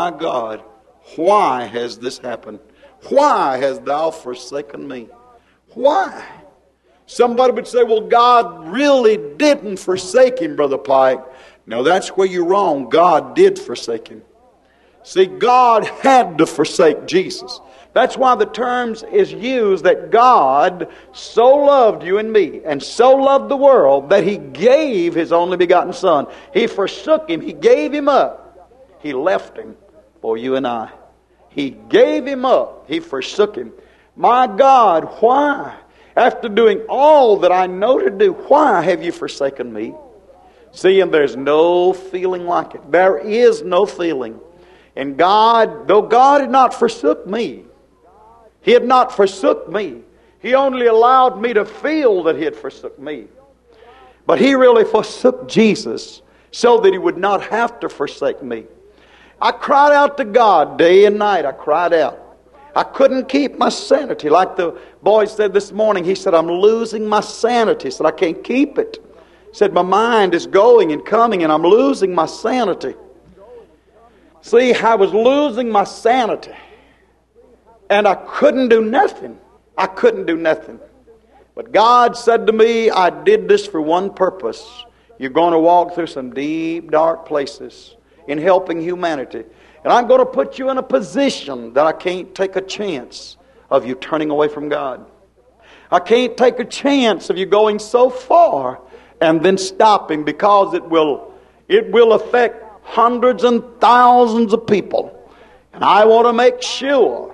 why has this happened? Why hast thou forsaken me? Why? Somebody would say, well, God really didn't forsake him, Brother Pike. No, that's where you're wrong. God did forsake him. See, God had to forsake Jesus. That's why the terms is used that God so loved you and me and so loved the world that he gave his only begotten Son. He forsook him. He gave him up. He left him for you and I. He gave him up. He forsook him. My God, why? After doing all that I know to do, why have you forsaken me? See, and there's no feeling like it. There is no feeling. And God, though God had not forsook me, he had not forsook me. He only allowed me to feel that he had forsook me. But he really forsook Jesus so that he would not have to forsake me. I cried out to God day and night. I cried out. I couldn't keep my sanity. Like the boy said this morning, he said, I'm losing my sanity. He said, I can't keep it. He said, my mind is going and coming and I'm losing my sanity. See, I was losing my sanity. And I couldn't do nothing. I couldn't do nothing. But God said to me, I did this for one purpose. You're going to walk through some deep, dark places in helping humanity. And I'm going to put you in a position that I can't take a chance of you turning away from God. I can't take a chance of you going so far and then stopping, because it will affect hundreds and thousands of people. And I want to make sure.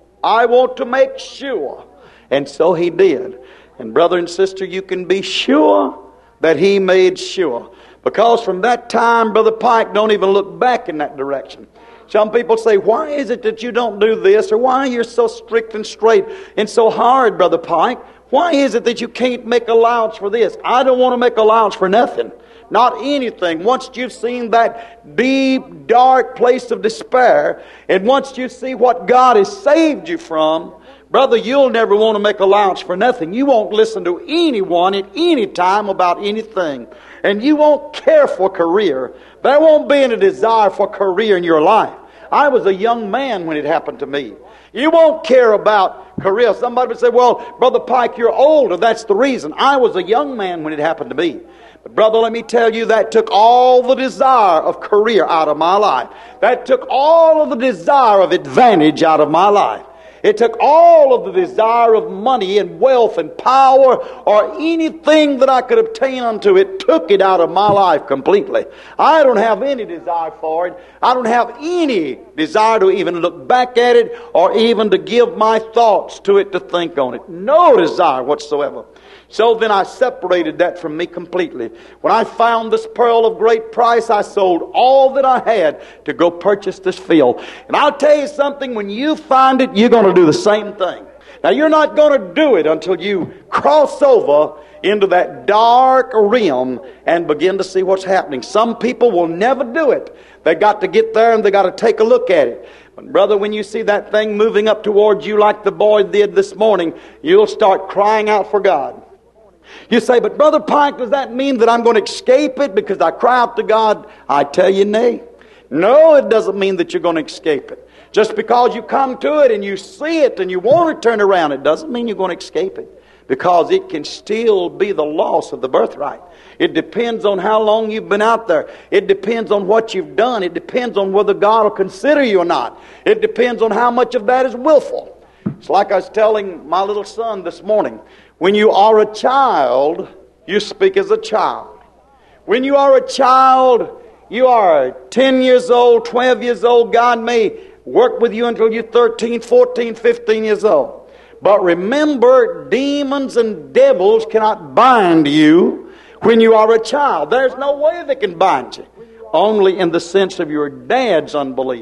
And so he did. And brother and sister, you can be sure that he made sure. Because from that time, Brother Pike, don't even look back in that direction. Some people say, why is it that you don't do this? Or why you're so strict and straight and so hard, Brother Pike? Why is it that you can't make allowance for this? I don't want to make allowance for nothing. Not anything. Once you've seen that deep, dark place of despair, and once you see what God has saved you from, brother, you'll never want to make allowance for nothing. You won't listen to anyone at any time about anything. And you won't care for career. There won't be any desire for career in your life. I was a young man when it happened to me. You won't care about career. Somebody would say, well, Brother Pike, you're older. That's the reason. I was a young man when it happened to me. But brother, let me tell you, that took all the desire of career out of my life. That took all of the desire of advantage out of my life. It took all of the desire of money and wealth and power or anything that I could obtain unto it, took it out of my life completely. I don't have any desire for it. I don't have any desire to even look back at it or even to give my thoughts to it to think on it. No desire whatsoever. So then I separated that from me completely. When I found this pearl of great price, I sold all that I had to go purchase this field. And I'll tell you something, when you find it, you're going to do the same thing. Now, you're not going to do it until you cross over into that dark realm and begin to see what's happening. Some people will never do it. They got to get there and they got to take a look at it. But brother, when you see that thing moving up towards you like the boy did this morning, you'll start crying out for God. You say, but Brother Pike, does that mean that I'm going to escape it because I cry out to God? I tell you, nay. No, it doesn't mean that you're going to escape it. Just because you come to it and you see it and you want to turn around, it doesn't mean you're going to escape it. Because it can still be the loss of the birthright. It depends on how long you've been out there. It depends on what you've done. It depends on whether God will consider you or not. It depends on how much of that is willful. It's like I was telling my little son this morning. When you are a child, you speak as a child. When you are a child, you are 10 years old, 12 years old. God may work with you until you're 13, 14, 15 years old. But remember, demons and devils cannot bind you when you are a child. There's no way they can bind you. Only in the sense of your dad's unbelief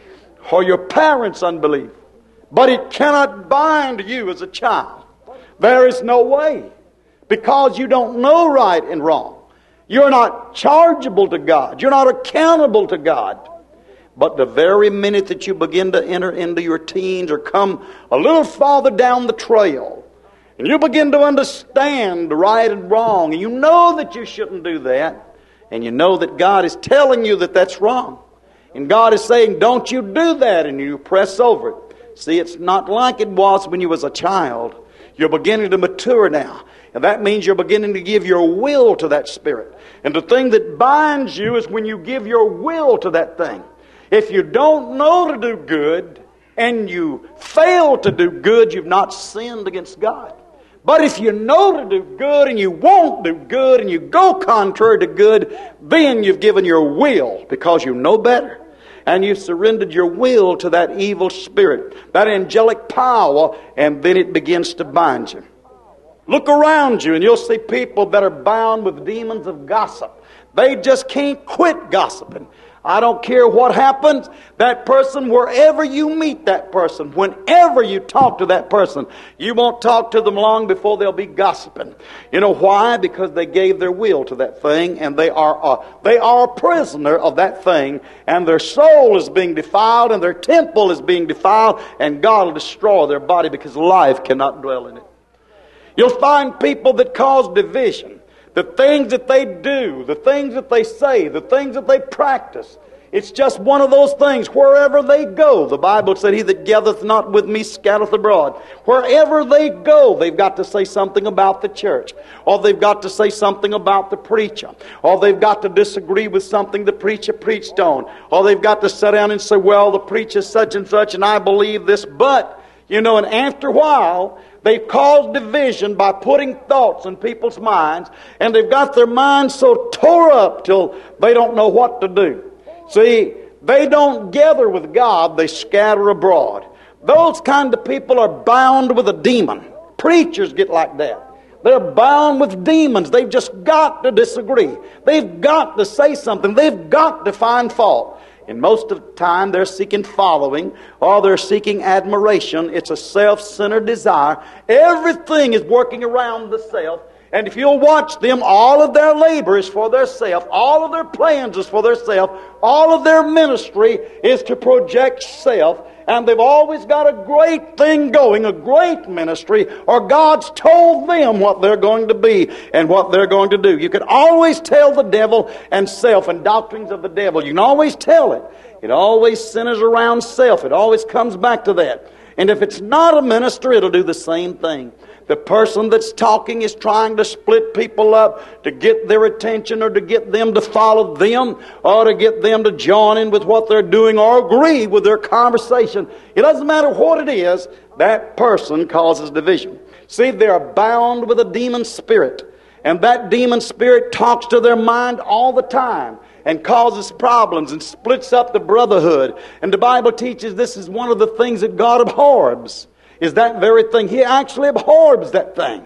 or your parents' unbelief. But it cannot bind you as a child. There is no way. Because you don't know right and wrong. You're not chargeable to God. You're not accountable to God. But the very minute that you begin to enter into your teens or come a little farther down the trail, and you begin to understand right and wrong, and you know that you shouldn't do that, and you know that God is telling you that that's wrong, and God is saying, don't you do that, and you press over it. See, it's not like it was when you was a child. You're beginning to mature now. And that means you're beginning to give your will to that spirit. And the thing that binds you is when you give your will to that thing. If you don't know to do good and you fail to do good, you've not sinned against God. But if you know to do good and you won't do good and you go contrary to good, then you've given your will because you know better. And you've surrendered your will to that evil spirit, that angelic power, and then it begins to bind you. Look around you and you'll see people that are bound with demons of gossip. They just can't quit gossiping. I don't care what happens, that person, wherever you meet that person, whenever you talk to that person, you won't talk to them long before they'll be gossiping. You know why? Because they gave their will to that thing, and they are a prisoner of that thing, and their soul is being defiled, and their temple is being defiled, and God will destroy their body because life cannot dwell in it. You'll find people that cause division. The things that they do, the things that they say, the things that they practice. It's just one of those things. Wherever they go, the Bible said, he that gathereth not with me scattereth abroad. Wherever they go, they've got to say something about the church. Or they've got to say something about the preacher. Or they've got to disagree with something the preacher preached on. Or they've got to sit down and say, well, the preacher's such and such, and I believe this, but... and after a while, they've caused division by putting thoughts in people's minds, and they've got their minds so tore up till they don't know what to do. See, they don't gather with God, they scatter abroad. Those kind of people are bound with a demon. Preachers get like that. They're bound with demons. They've just got to disagree. They've got to say something. They've got to find fault. And most of the time they're seeking following or they're seeking admiration. It's a self-centered desire. Everything is working around the self. And if you'll watch them, all of their labor is for their self. All of their plans is for their self. All of their ministry is to project self. And they've always got a great thing going, a great ministry, or God's told them what they're going to be and what they're going to do. You can always tell the devil and self and doctrines of the devil. You can always tell it. It always centers around self. It always comes back to that. And if it's not a minister, it'll do the same thing. The person that's talking is trying to split people up to get their attention or to get them to follow them or to get them to join in with what they're doing or agree with their conversation. It doesn't matter what it is, that person causes division. See, they're bound with a demon spirit. And that demon spirit talks to their mind all the time and causes problems and splits up the brotherhood. And the Bible teaches this is one of the things that God abhors. Is that very thing. He actually abhors that thing.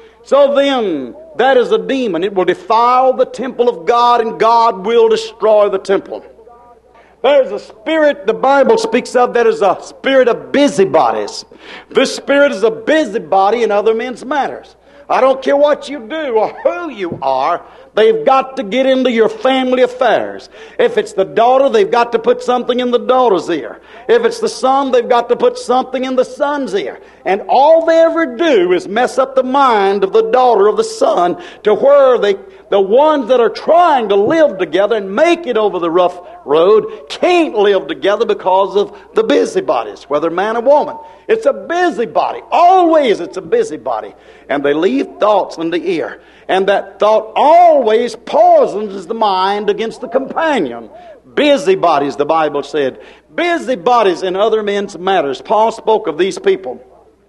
So then, that is a demon. It will defile the temple of God, and God will destroy the temple. There's a spirit the Bible speaks of that is a spirit of busybodies. This spirit is a busybody in other men's matters. I don't care what you do or who you are, they've got to get into your family affairs. If it's the daughter, they've got to put something in the daughter's ear. If it's the son, they've got to put something in the son's ear. And all they ever do is mess up the mind of the daughter, of the son, to where the ones that are trying to live together and make it over the rough road can't live together because of the busybodies, whether man or woman. It's a busybody. Always it's a busybody. And they leave thoughts in the ear. And that thought always poisons the mind against the companion. Busybodies, the Bible said. Busybodies in other men's matters. Paul spoke of these people.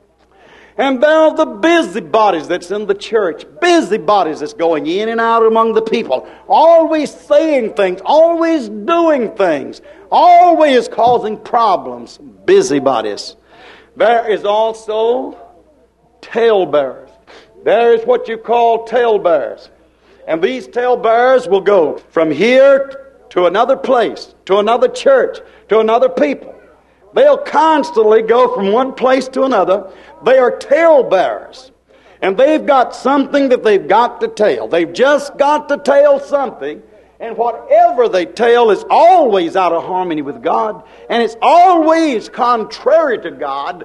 And there are the busybodies that's in the church. Busybodies that's going in and out among the people. Always saying things. Always doing things. Always causing problems. Busybodies. There is also talebearers. There is what you call talebearers. And these talebearers will go from here to another place, to another church, to another people. They'll constantly go from one place to another. They are talebearers. And they've got something that they've got to tell. They've just got to tell something. And whatever they tell is always out of harmony with God, and it's always contrary to God.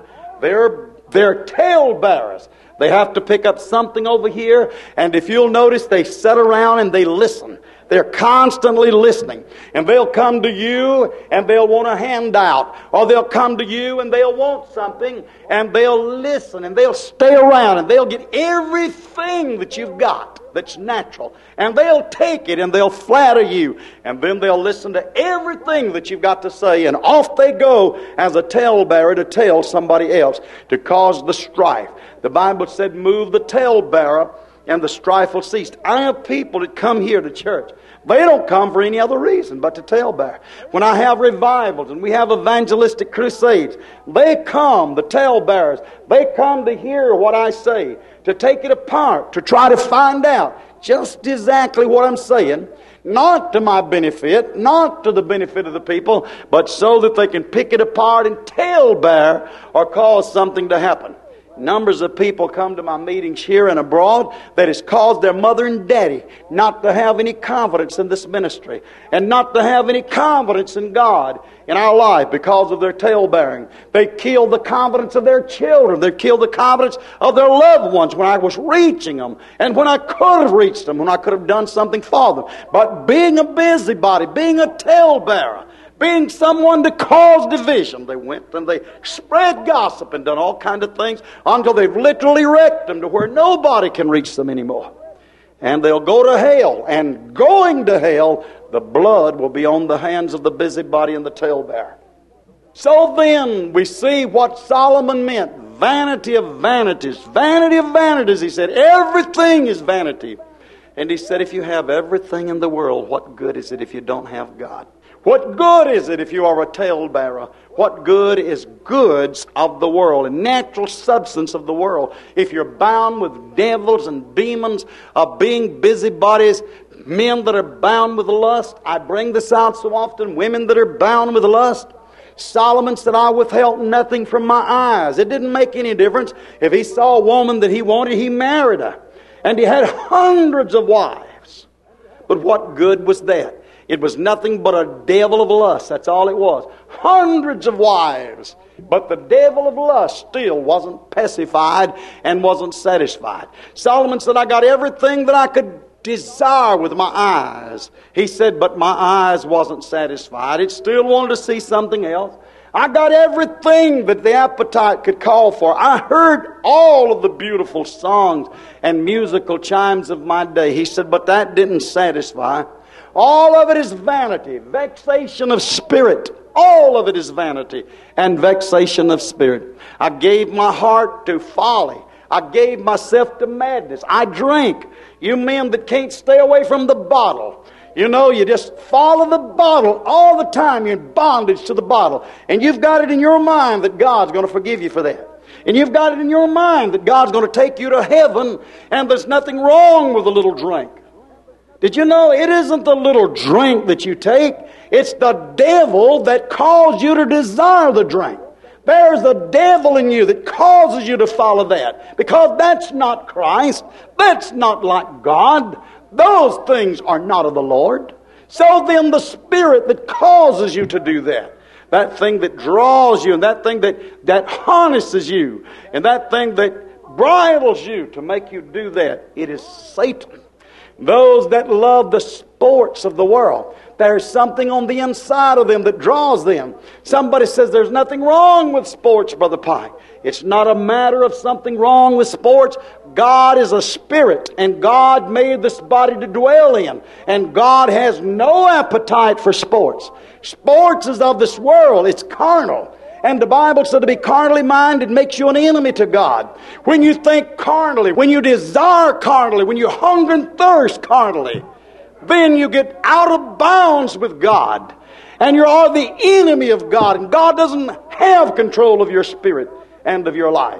They're talebearers. They have to pick up something over here, and if you'll notice, they sit around and they listen. They're constantly listening. And they'll come to you and they'll want a handout. Or they'll come to you and they'll want something, and they'll listen and they'll stay around and they'll get everything that you've got that's natural. And they'll take it and they'll flatter you. And then they'll listen to everything that you've got to say. And off they go as a talebearer to tell somebody else, to cause the strife. The Bible said, move the talebearer and the strife will cease. I have people that come here to church. They don't come for any other reason but to talebear. When I have revivals and we have evangelistic crusades, they come, the talebearers, they come to hear what I say, to take it apart, to try to find out just exactly what I'm saying, not to my benefit, not to the benefit of the people, but so that they can pick it apart and talebear or cause something to happen. Numbers of people come to my meetings here and abroad that has caused their mother and daddy not to have any confidence in this ministry and not to have any confidence in God in our life because of their talebearing. They killed the confidence of their children. They killed the confidence of their loved ones when I was reaching them and when I could have reached them, when I could have done something for them. But being a busybody, being a talebearer, being someone to cause division, they went and they spread gossip and done all kinds of things until they've literally wrecked them to where nobody can reach them anymore. And they'll go to hell, and going to hell, the blood will be on the hands of the busybody and the talebearer. So then we see what Solomon meant. Vanity of vanities. Vanity of vanities, he said. Everything is vanity. And he said, if you have everything in the world, what good is it if you don't have God? What good is it if you are a talebearer? What good is goods of the world and natural substance of the world if you're bound with devils and demons of being busybodies, men that are bound with lust? I bring this out so often, women that are bound with lust. Solomon said, I withheld nothing from my eyes. It didn't make any difference. If he saw a woman that he wanted, he married her. And he had hundreds of wives. But what good was that? It was nothing but a devil of lust. That's all it was. Hundreds of wives. But the devil of lust still wasn't pacified and wasn't satisfied. Solomon said, I got everything that I could desire with my eyes. He said, but my eyes wasn't satisfied. It still wanted to see something else. I got everything that the appetite could call for. I heard all of the beautiful songs and musical chimes of my day. He said, but that didn't satisfy. All of it is vanity, vexation of spirit. All of it is vanity and vexation of spirit. I gave my heart to folly. I gave myself to madness. I drank. You men that can't stay away from the bottle. You know, you just follow the bottle all the time. You're in bondage to the bottle. And you've got it in your mind that God's going to forgive you for that. And you've got it in your mind that God's going to take you to heaven, and there's nothing wrong with a little drink. Did you know it isn't the little drink that you take? It's the devil that caused you to desire the drink. There's a devil in you that causes you to follow that. Because that's not Christ. That's not like God. Those things are not of the Lord. So then the spirit that causes you to do that, that thing that draws you, and that thing that harnesses you, and that thing that bridles you to make you do that, it is Satan. Those that love the sports of the world, there's something on the inside of them that draws them. Somebody says there's nothing wrong with sports, Brother Pike. It's not a matter of something wrong with sports. God is a spirit, and God made this body to dwell in. And God has no appetite for sports. Sports is of this world. It's carnal. And the Bible said to be carnally minded makes you an enemy to God. When you think carnally, when you desire carnally, when you hunger and thirst carnally, then you get out of bounds with God. And you are the enemy of God. And God doesn't have control of your spirit and of your life.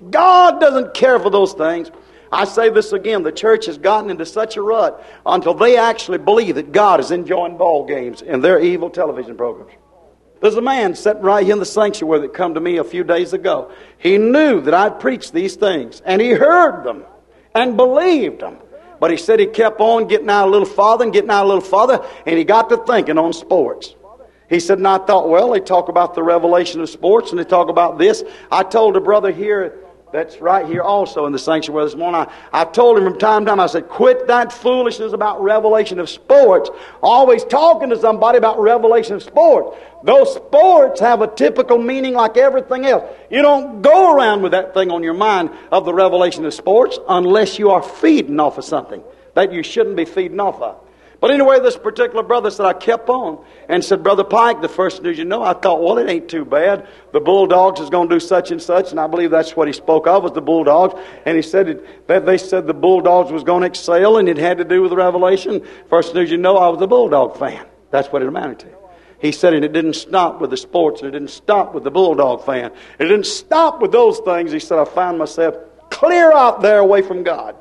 God doesn't care for those things. I say this again, the church has gotten into such a rut until they actually believe that God is enjoying ball games in their evil television programs. There's a man sitting right here in the sanctuary that come to me a few days ago. He knew that I'd preached these things, and he heard them and believed them. But he said he kept on getting out a little farther and getting out a little farther, and he got to thinking on sports. He said, and I thought, well, they talk about the revelation of sports, and they talk about this. I told a brother here that's right here also in the sanctuary this morning, I told him from time to time, I said, quit that foolishness about revelation of sports. Always talking to somebody about revelation of sports. Those sports have a typical meaning like everything else. You don't go around with that thing on your mind of the revelation of sports unless you are feeding off of something that you shouldn't be feeding off of. But anyway, this particular brother said, I kept on and said, Brother Pike, the first news you know, I thought, well, it ain't too bad. The Bulldogs is going to do such and such, and I believe that's what he spoke of, was the Bulldogs. And he said that they said the Bulldogs was going to excel, and it had to do with the revelation. First news you know, I was a Bulldog fan. That's what it amounted to. He said, and it didn't stop with the sports, and it didn't stop with the Bulldog fan. It didn't stop with those things. He said, I found myself clear out there away from God.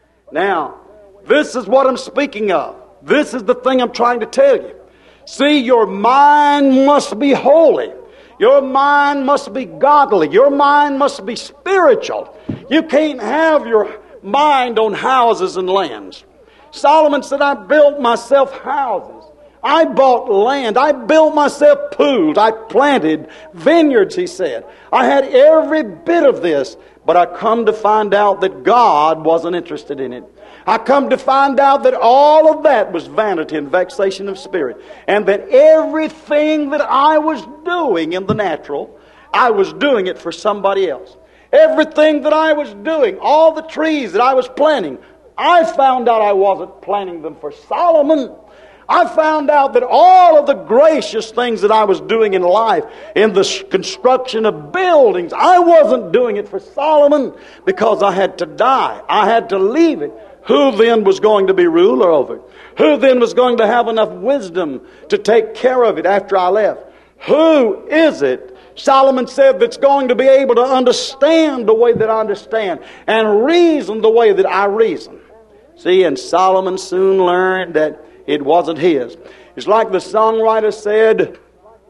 Now, this is what I'm speaking of. This is the thing I'm trying to tell you. See, your mind must be holy. Your mind must be godly. Your mind must be spiritual. You can't have your mind on houses and lands. Solomon said, I built myself houses. I bought land. I built myself pools. I planted vineyards, he said. I had every bit of this, but I come to find out that God wasn't interested in it. I come to find out that all of that was vanity and vexation of spirit. And that everything that I was doing in the natural, I was doing it for somebody else. Everything that I was doing, all the trees that I was planting, I found out I wasn't planting them for Solomon. I found out that all of the gracious things that I was doing in life, in the construction of buildings, I wasn't doing it for Solomon because I had to die. I had to leave it. Who then was going to be ruler over it? Who then was going to have enough wisdom to take care of it after I left? Who is it, Solomon said, that's going to be able to understand the way that I understand and reason the way that I reason? See, and Solomon soon learned that it wasn't his. It's like the songwriter said,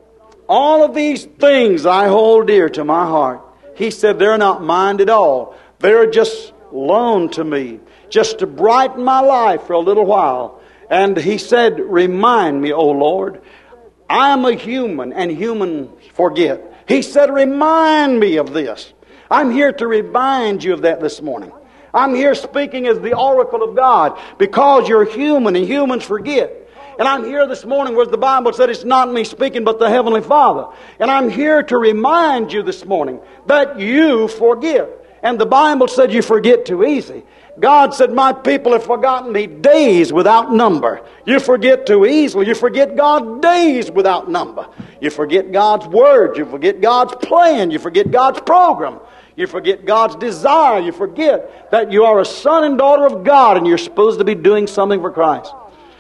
all of these things I hold dear to my heart. He said, they're not mine at all. They're just loaned to me, just to brighten my life for a little while. And he said, remind me, O Lord, I am a human, and humans forget. He said, remind me of this. I'm here to remind you of that this morning. I'm here speaking as the oracle of God because you're human and humans forget. And I'm here this morning where the Bible said it's not me speaking but the Heavenly Father. And I'm here to remind you this morning that you forget. And the Bible said you forget too easy. God said, my people have forgotten me days without number. You forget too easily. You forget God days without number. You forget God's word. You forget God's plan. You forget God's program. You forget God's desire. You forget that you are a son and daughter of God and you're supposed to be doing something for Christ.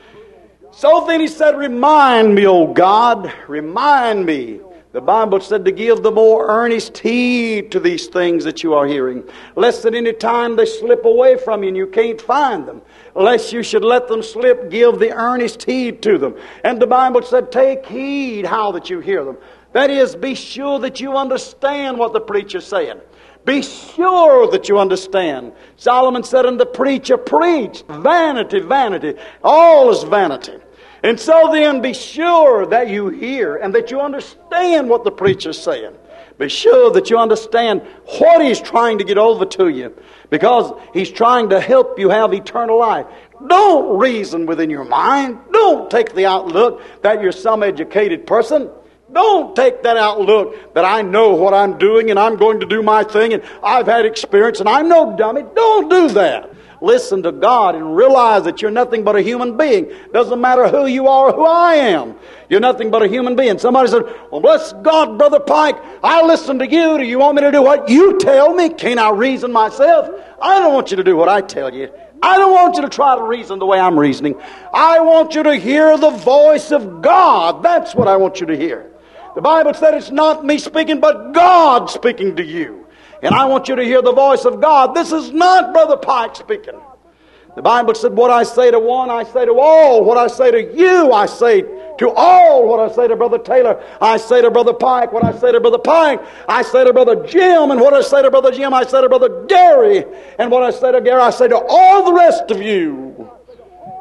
So then he said, remind me, O God, remind me. The Bible said to give the more earnest heed to these things that you are hearing, lest at any time they slip away from you and you can't find them. Lest you should let them slip, give the earnest heed to them. And the Bible said, take heed how that you hear them. That is, be sure that you understand what the preacher's saying. Be sure that you understand. Solomon said, and the preacher preached, vanity, vanity, all is vanity. And so then be sure that you hear and that you understand what the preacher's saying. Be sure that you understand what he's trying to get over to you, because he's trying to help you have eternal life. Don't reason within your mind. Don't take the outlook that you're some educated person. Don't take that outlook that I know what I'm doing and I'm going to do my thing and I've had experience and I'm no dummy. Don't do that. Listen to God and realize that you're nothing but a human being. Doesn't matter who you are or who I am. You're nothing but a human being. Somebody said, well, bless God, Brother Pike, I listen to you. Do you want me to do what you tell me? Can't I reason myself? I don't want you to do what I tell you. I don't want you to try to reason the way I'm reasoning. I want you to hear the voice of God. That's what I want you to hear. The Bible said it's not me speaking, but God speaking to you. And I want you to hear the voice of God. This is not Brother Pike speaking. The Bible said, what I say to one, I say to all. What I say to you, I say to all. What I say to Brother Taylor, I say to Brother Pike. What I say to Brother Pike, I say to Brother Jim. And what I say to Brother Jim, I say to Brother Gary. And what I say to Gary, I say to all the rest of you.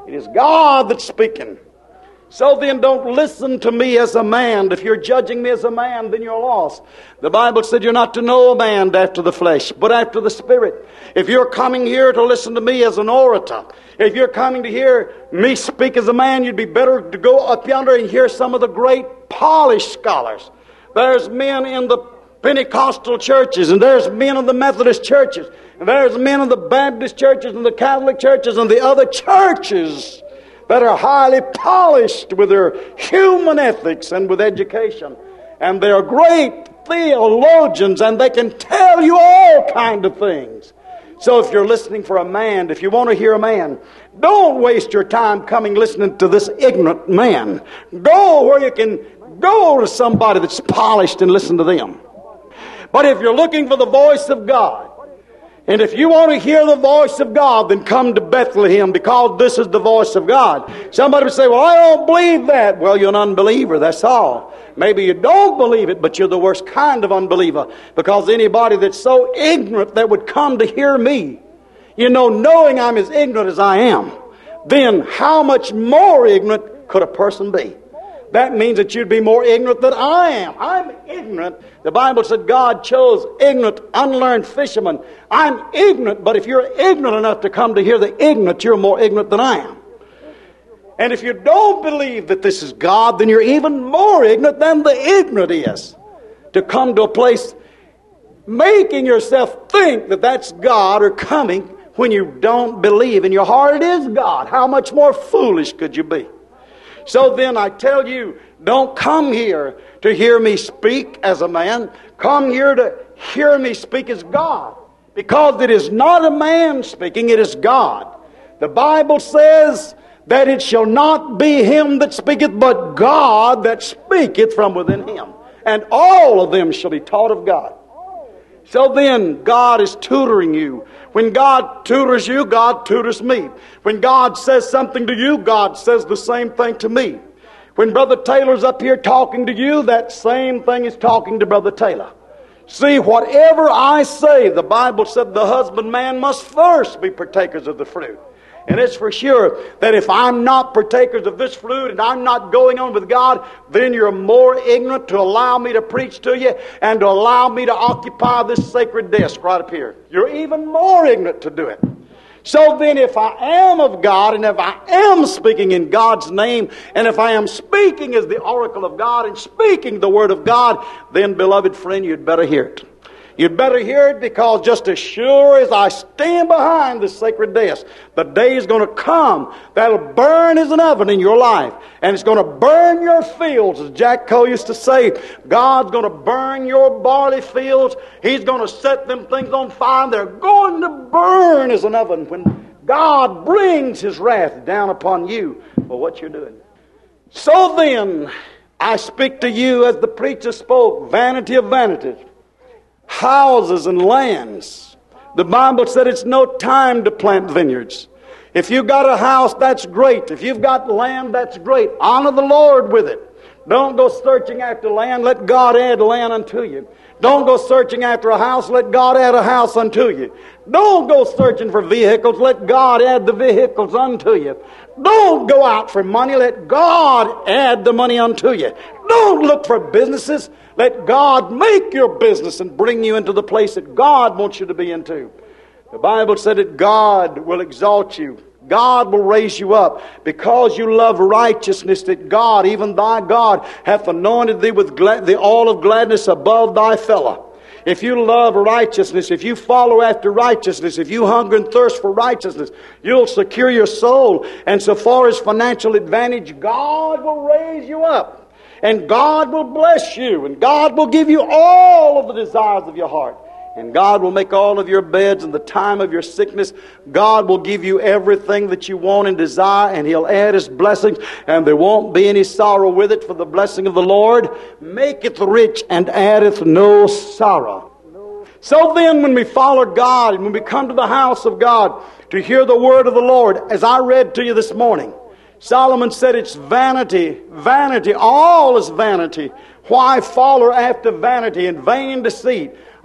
It is God that's speaking. So then don't listen to me as a man. If you're judging me as a man, then you're lost. The Bible said you're not to know a man after the flesh, but after the Spirit. If you're coming here to listen to me as an orator, if you're coming to hear me speak as a man, you'd be better to go up yonder and hear some of the great polished scholars. There's men in the Pentecostal churches, and there's men in the Methodist churches, and there's men in the Baptist churches and the Catholic churches and the other churches that are highly polished with their human ethics and with education. And they're great theologians, and they can tell you all kinds of things. So if you're listening for a man, if you want to hear a man, don't waste your time coming listening to this ignorant man. Go where you can go to somebody that's polished and listen to them. But if you're looking for the voice of God, and if you want to hear the voice of God, then come to Bethlehem, because this is the voice of God. Somebody would say, well, I don't believe that. Well, you're an unbeliever, that's all. Maybe you don't believe it, but you're the worst kind of unbeliever, because anybody that's so ignorant that would come to hear me, knowing I'm as ignorant as I am, then how much more ignorant could a person be? That means that you'd be more ignorant than I am. I'm ignorant. The Bible said God chose ignorant, unlearned fishermen. I'm ignorant, but if you're ignorant enough to come to hear the ignorant, you're more ignorant than I am. And if you don't believe that this is God, then you're even more ignorant than the ignorant is. To come to a place making yourself think that that's God or coming when you don't believe in your heart it is God. How much more foolish could you be? So then I tell you, don't come here to hear me speak as a man. Come here to hear me speak as God. Because it is not a man speaking, it is God. The Bible says that it shall not be him that speaketh, but God that speaketh from within him. And all of them shall be taught of God. So then, God is tutoring you. When God tutors you, God tutors me. When God says something to you, God says the same thing to me. When Brother Taylor's up here talking to you, that same thing is talking to Brother Taylor. See, whatever I say, the Bible said the husbandman must first be partakers of the fruit. And it's for sure that if I'm not partakers of this fruit and I'm not going on with God, then you're more ignorant to allow me to preach to you and to allow me to occupy this sacred desk right up here. You're even more ignorant to do it. So then if I am of God, and if I am speaking in God's name, and if I am speaking as the oracle of God and speaking the word of God, then, beloved friend, you'd better hear it. You'd better hear it, because just as sure as I stand behind this sacred desk, the day is going to come that'll burn as an oven in your life. And it's going to burn your fields. As Jack Cole used to say, God's going to burn your barley fields. He's going to set them things on fire, and they're going to burn as an oven when God brings His wrath down upon you for what you're doing. So then, I speak to you as the preacher spoke, vanity of vanities. Houses and lands. The Bible said it's no time to plant vineyards. If you've got a house, that's great. If you've got land, that's great. Honor the Lord with it. Don't go searching after land. Let God add land unto you. Don't go searching after a house. Let God add a house unto you. Don't go searching for vehicles. Let God add the vehicles unto you. Don't go out for money. Let God add the money unto you. Don't look for businesses. Let God make your business and bring you into the place that God wants you to be into. The Bible said that God will exalt you. God will raise you up, because you love righteousness, that God, even thy God, hath anointed thee with the oil of gladness above thy fellow. If you love righteousness, if you follow after righteousness, if you hunger and thirst for righteousness, you'll secure your soul. And so far as financial advantage, God will raise you up. And God will bless you. And God will give you all of the desires of your heart. And God will make all of your beds in the time of your sickness. God will give you everything that you want and desire, and He'll add His blessings, and there won't be any sorrow with it, for the blessing of the Lord maketh rich and addeth no sorrow. So then, when we follow God and when we come to the house of God to hear the word of the Lord, as I read to you this morning, Solomon said it's vanity, vanity, all is vanity. Why follow after vanity and vain deceit?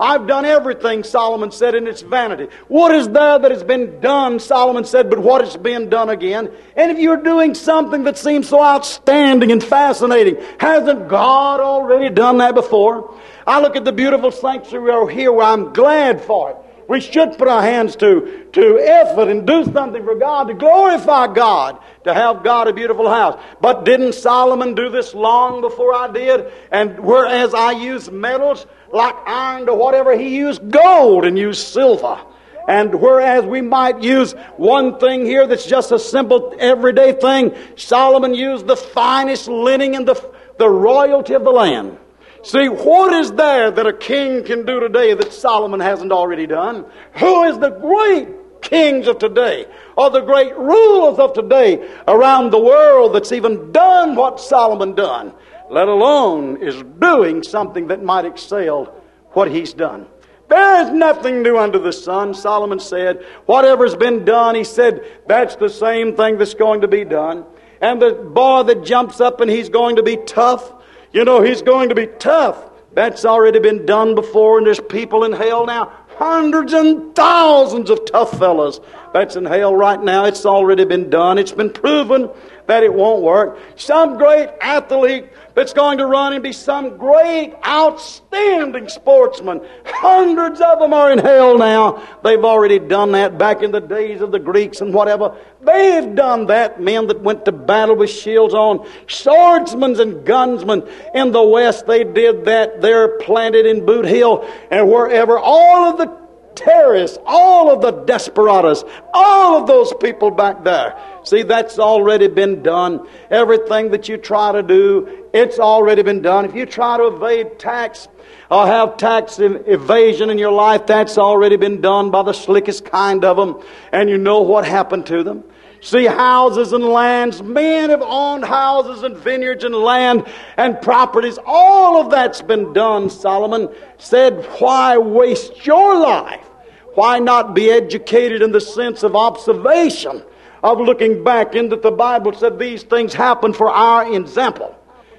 I've done everything, Solomon said, in its vanity. What is there that has been done, Solomon said, but what has been done again? And if you're doing something that seems so outstanding and fascinating, hasn't God already done that before? I look at the beautiful sanctuary here where I'm glad for it. We should put our hands to effort and do something for God, to glorify God, to have God a beautiful house. But didn't Solomon do this long before I did? And whereas I used metals like iron to whatever, he used gold and used silver. And whereas we might use one thing here that's just a simple everyday thing, Solomon used the finest linen and the royalty of the land. See, what is there that a king can do today that Solomon hasn't already done? Who is the great kings of today, or the great rulers of today around the world that's even done what Solomon done, let alone is doing something that might excel what he's done? There is nothing new under the sun, Solomon said. Whatever's been done, he said, that's the same thing that's going to be done. And the boy that jumps up and he's going to be tough, you know, he's going to be tough. That's already been done before, and there's people in hell now. Hundreds and thousands of tough fellas that's in hell right now. It's already been done. It's been proven that it won't work. Some great athlete that's going to run and be some great, outstanding sportsman. Hundreds of them are in hell now. They've already done that back in the days of the Greeks and whatever. They've done that. Men that went to battle with shields on. Swordsmen and gunsmen in the West, they did that. They're planted in Boot Hill and wherever. All of the terrorists, all of the desperados, all of those people back there. See, that's already been done. Everything that you try to do, it's already been done. If you try to evade tax or have tax evasion in your life, that's already been done by the slickest kind of them. And you know what happened to them. See, houses and lands, men have owned houses and vineyards and land and properties. All of that's been done, Solomon said. Why waste your life? Why not be educated in the sense of observation, of looking back into the Bible said these things happen for our example.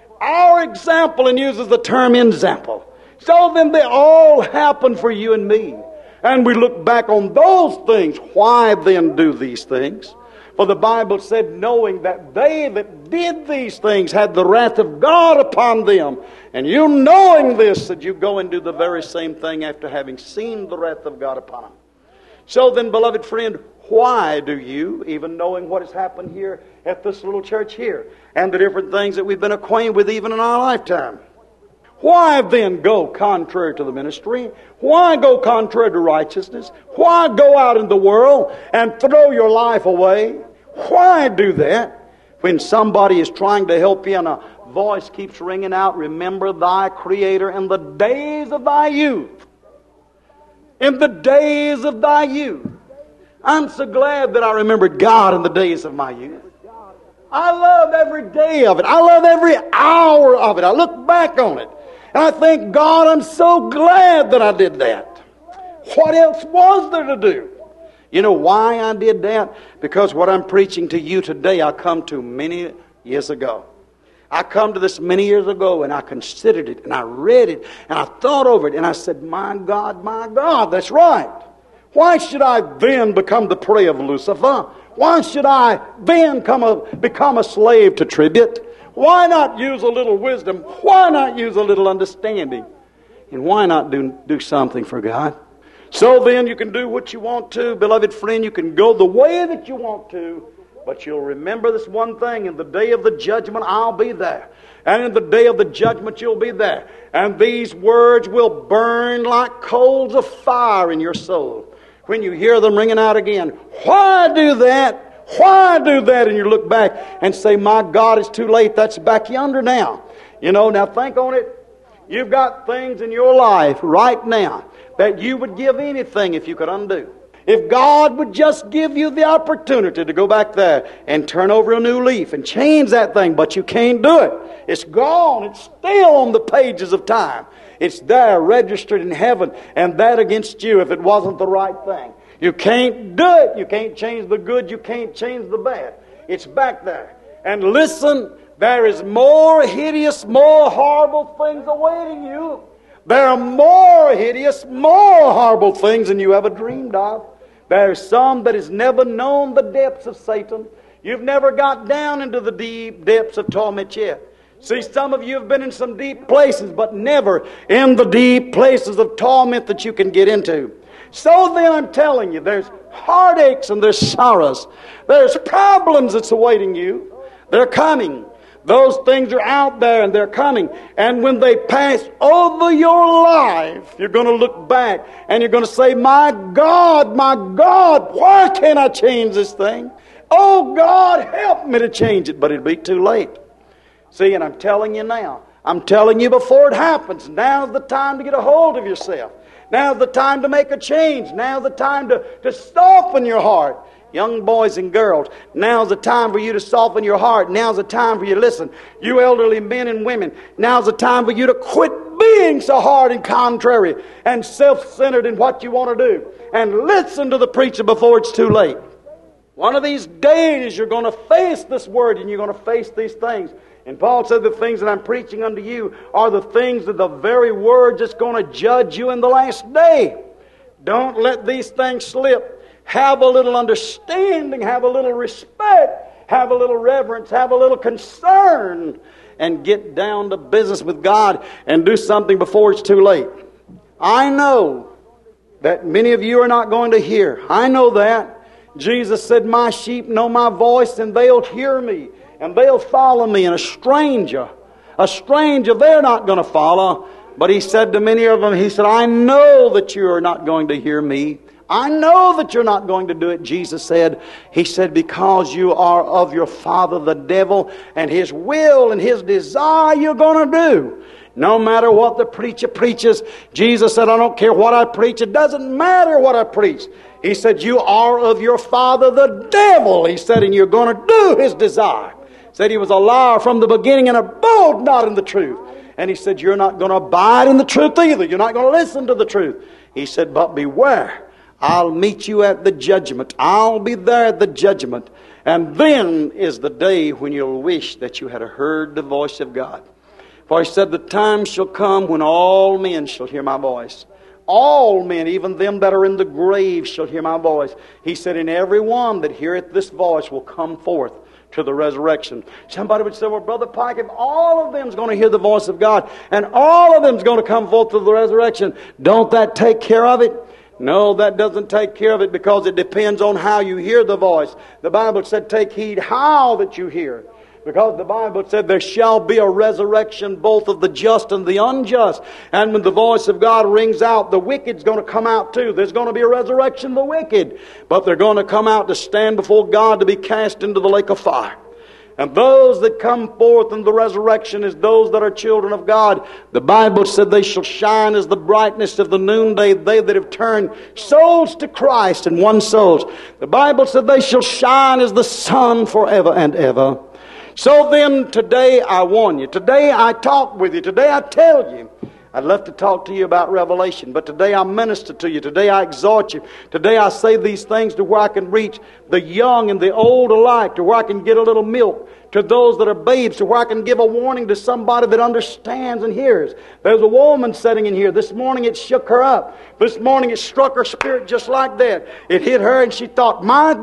Our example, and uses the term example. So then they all happen for you and me. And we look back on those things. Why then do these things? For the Bible said, knowing that they that did these things had the wrath of God upon them. And you knowing this, that you go and do the very same thing after having seen the wrath of God upon them. So then, beloved friend, why do you, even knowing what has happened here at this little church here, and the different things that we've been acquainted with even in our lifetime, why then go contrary to the ministry? Why go contrary to righteousness? Why go out in the world and throw your life away? Why do that when somebody is trying to help you and a voice keeps ringing out, remember thy Creator in the days of thy youth? In the days of thy youth. I'm so glad that I remembered God in the days of my youth. I love every day of it. I love every hour of it. I look back on it. And I think, God, I'm so glad that I did that. What else was there to do? You know why I did that? Because what I'm preaching to you today, I come to many years ago. I come to this many years ago, and I considered it, and I read it, and I thought over it, and I said, my God, that's right. Why should I then become the prey of Lucifer? Why should I then become a slave to tribute? Why not use a little wisdom? Why not use a little understanding? And why not do something for God? So then you can do what you want to. Beloved friend, you can go the way that you want to. But you'll remember this one thing. In the day of the judgment, I'll be there. And in the day of the judgment, you'll be there. And these words will burn like coals of fire in your soul. When you hear them ringing out again, why do that? Why do that? And you look back and say, my God, it's too late. That's back yonder now. You know, now think on it. You've got things in your life right now that you would give anything if you could undo. If God would just give you the opportunity to go back there and turn over a new leaf and change that thing, but you can't do it. It's gone. It's still on the pages of time. It's there registered in heaven, and that against you if it wasn't the right thing. You can't do it. You can't change the good. You can't change the bad. It's back there. And listen, there is more hideous, more horrible things awaiting you There are more hideous, more horrible things than you ever dreamed of. There's some that has never known the depths of Satan. You've never got down into the deep depths of torment yet. See, some of you have been in some deep places, but never in the deep places of torment that you can get into. So then I'm telling you, there's heartaches and there's sorrows. There's problems that's awaiting you. They're coming. Those things are out there and they're coming. And when they pass over your life, you're going to look back and you're going to say, my God, why can't I change this thing? Oh, God, help me to change it. But it'll be too late. See, and I'm telling you now. I'm telling you before it happens. Now's the time to get a hold of yourself. Now's the time to make a change. Now's the time to soften your heart. Young boys and girls, now's the time for you to soften your heart. Now's the time for you to listen. You elderly men and women, now's the time for you to quit being so hard and contrary and self-centered in what you want to do. And listen to the preacher before it's too late. One of these days you're going to face this word and you're going to face these things. And Paul said the things that I'm preaching unto you are the things that the very word that's going to judge you in the last day. Don't let these things slip. Have a little understanding, have a little respect, have a little reverence, have a little concern, and get down to business with God and do something before it's too late. I know that many of you are not going to hear. I know that. Jesus said, my sheep know my voice and they'll hear me and they'll follow me. And a stranger they're not going to follow. But He said to many of them, He said, I know that you are not going to hear me. I know that you're not going to do it, Jesus said. He said, because you are of your father the devil, and his will and his desire you're going to do. No matter what the preacher preaches, Jesus said, I don't care what I preach. It doesn't matter what I preach. He said, you are of your father the devil. He said, and you're going to do his desire. Said he was a liar from the beginning and abode not in the truth. And he said, you're not going to abide in the truth either. You're not going to listen to the truth. He said, but beware. I'll meet you at the judgment. I'll be there at the judgment. And then is the day when you'll wish that you had heard the voice of God. For He said, the time shall come when all men shall hear my voice. All men, even them that are in the grave, shall hear my voice. He said, and every one that heareth this voice will come forth to the resurrection. Somebody would say, well, Brother Pike, if all of them's going to hear the voice of God and all of them's going to come forth to the resurrection, don't that take care of it? No, that doesn't take care of it, because it depends on how you hear the voice. The Bible said, take heed how that you hear. Because the Bible said there shall be a resurrection both of the just and the unjust. And when the voice of God rings out, the wicked's going to come out too. There's going to be a resurrection of the wicked. But they're going to come out to stand before God to be cast into the lake of fire. And those that come forth in the resurrection is those that are children of God. The Bible said they shall shine as the brightness of the noonday, they that have turned souls to Christ and won souls. The Bible said they shall shine as the sun forever and ever. So then today I warn you. Today I talk with you. Today I tell you. I'd love to talk to you about Revelation, but today I minister to you. Today I exhort you. Today I say these things to where I can reach the young and the old alike, to where I can get a little milk to those that are babes, to where I can give a warning to somebody that understands and hears. There's a woman sitting in here. This morning it shook her up. This morning it struck her spirit just like that. It hit her and she thought, my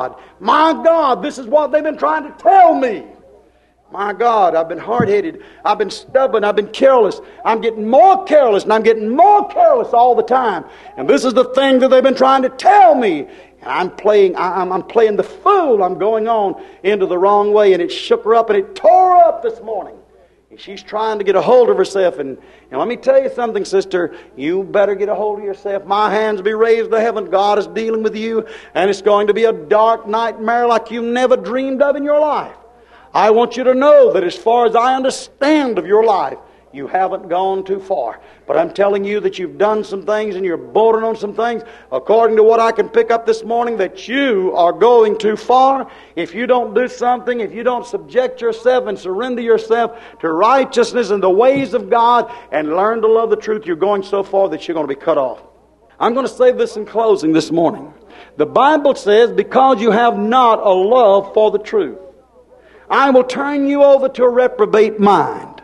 God, this is what they've been trying to tell me. My God, I've been hard-headed, I've been stubborn, I've been careless. I'm getting more careless, and I'm getting more careless all the time. And this is the thing that they've been trying to tell me. And I'm playing the fool. I'm going on into the wrong way. And it shook her up, and it tore her up this morning. And she's trying to get a hold of herself. And let me tell you something, sister. You better get a hold of yourself. My hands be raised to heaven. God is dealing with you. And it's going to be a dark nightmare like you never dreamed of in your life. I want you to know that as far as I understand of your life, you haven't gone too far. But I'm telling you that you've done some things and you're bordering on some things, according to what I can pick up this morning, that you are going too far. If you don't do something, if you don't subject yourself and surrender yourself to righteousness and the ways of God and learn to love the truth, you're going so far that you're going to be cut off. I'm going to say this in closing this morning. The Bible says, because you have not a love for the truth, I will turn you over to a reprobate mind.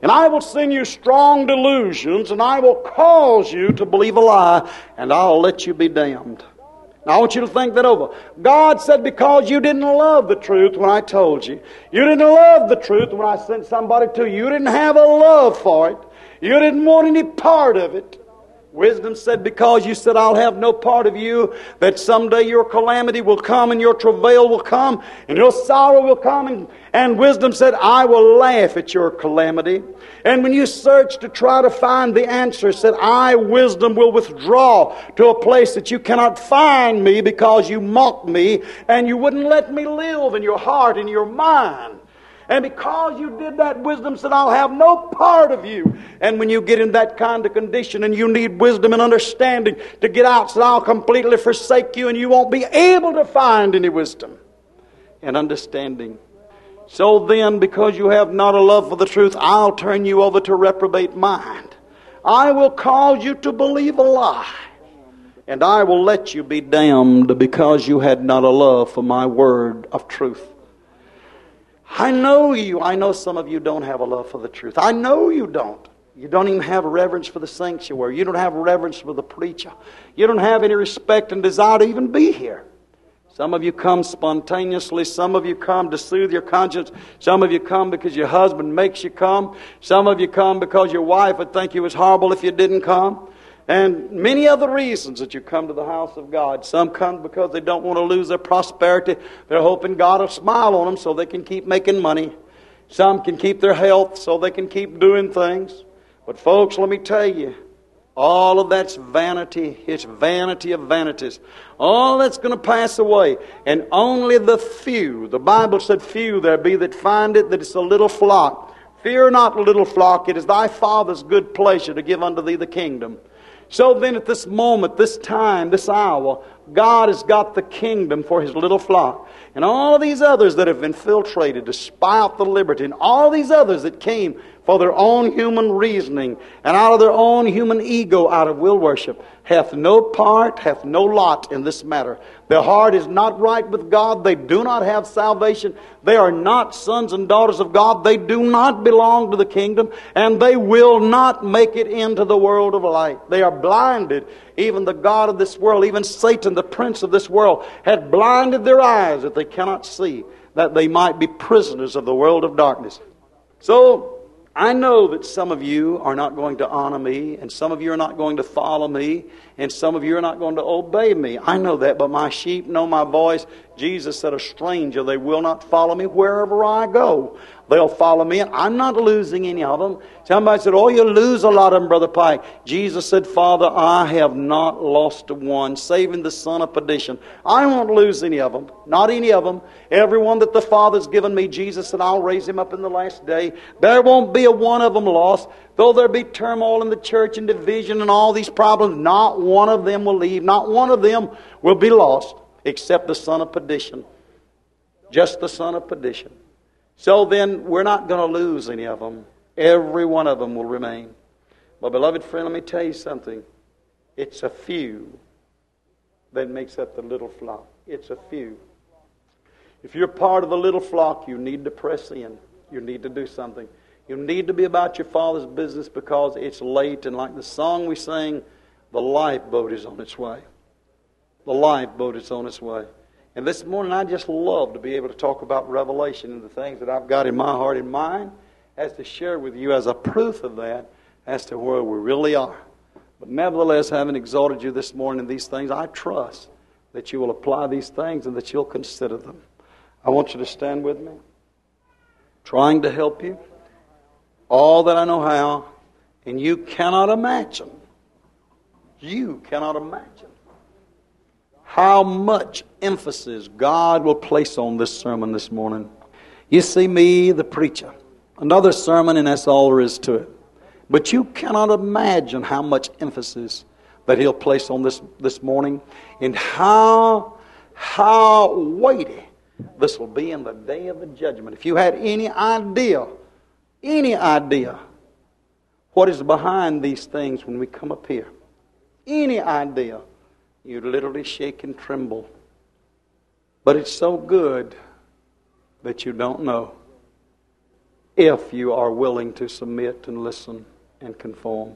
And I will send you strong delusions, and I will cause you to believe a lie, and I'll let you be damned. Now I want you to think that over. God said, because you didn't love the truth when I told you. You didn't love the truth when I sent somebody to you. You didn't have a love for it. You didn't want any part of it. Wisdom said, because you said, I'll have no part of you, that someday your calamity will come and your travail will come and your sorrow will come. And wisdom said, I will laugh at your calamity. And when you search to try to find the answer, said, I, wisdom, will withdraw to a place that you cannot find me because you mocked me and you wouldn't let me live in your heart and your mind. And because you did that, wisdom said, I'll have no part of you. And when you get in that kind of condition and you need wisdom and understanding to get out, said, I'll completely forsake you and you won't be able to find any wisdom and understanding. So then, because you have not a love for the truth, I'll turn you over to reprobate mind. I will cause you to believe a lie. And I will let you be damned because you had not a love for my word of truth. I know you. I know some of you don't have a love for the truth. I know you don't. You don't even have reverence for the sanctuary. You don't have reverence for the preacher. You don't have any respect and desire to even be here. Some of you come spontaneously. Some of you come to soothe your conscience. Some of you come because your husband makes you come. Some of you come because your wife would think you was horrible if you didn't come. And many other reasons that you come to the house of God. Some come because they don't want to lose their prosperity. They're hoping God will smile on them so they can keep making money. Some can keep their health so they can keep doing things. But folks, let me tell you, all of that's vanity. It's vanity of vanities. All that's going to pass away. And only the few, the Bible said, few there be that find it, that it's a little flock. Fear not, little flock, it is thy Father's good pleasure to give unto thee the kingdom. So then at this moment, this time, this hour, God has got the kingdom for His little flock. And all of these others that have infiltrated to spy out the liberty, and all these others that came for their own human reasoning, and out of their own human ego, out of will worship, hath no part, hath no lot in this matter. Their heart is not right with God. They do not have salvation. They are not sons and daughters of God. They do not belong to the kingdom, and they will not make it into the world of light. They are blinded. Even the God of this world, even Satan, the prince of this world, had blinded their eyes that they cannot see, that they might be prisoners of the world of darkness. So, I know that some of you are not going to honor me, and some of you are not going to follow me, and some of you are not going to obey me. I know that, but my sheep know my voice. Jesus said, a stranger, they will not follow me wherever I go. They'll follow me, and I'm not losing any of them. Somebody said, oh, you lose a lot of them, Brother Pike. Jesus said, Father, I have not lost one, saving the son of perdition. I won't lose any of them, not any of them. Everyone that the Father's given me, Jesus said, I'll raise him up in the last day. There won't be a one of them lost. Though there be turmoil in the church and division and all these problems, not one of them will leave. Not one of them will be lost, except the son of perdition. Just the son of perdition. So then, we're not going to lose any of them. Every one of them will remain. But beloved friend, let me tell you something. It's a few that makes up the little flock. It's a few. If you're part of the little flock, you need to press in. You need to do something. You need to be about your Father's business because it's late. And like the song we sang, the lifeboat is on its way. The lifeboat is on its way. And this morning I just love to be able to talk about Revelation and the things that I've got in my heart and mind as to share with you as a proof of that as to where we really are. But nevertheless, having exhorted you this morning in these things, I trust that you will apply these things and that you'll consider them. I want you to stand with me, trying to help you all that I know how, and you cannot imagine how much emphasis God will place on this sermon this morning. You see me, the preacher, another sermon, and that's all there is to it. But you cannot imagine how much emphasis that He'll place on this morning, and how weighty this will be in the day of the judgment. If you had any idea what is behind these things when we come up here, any idea, you literally shake and tremble. But it's so good that you don't know. if you are willing to submit and listen and conform.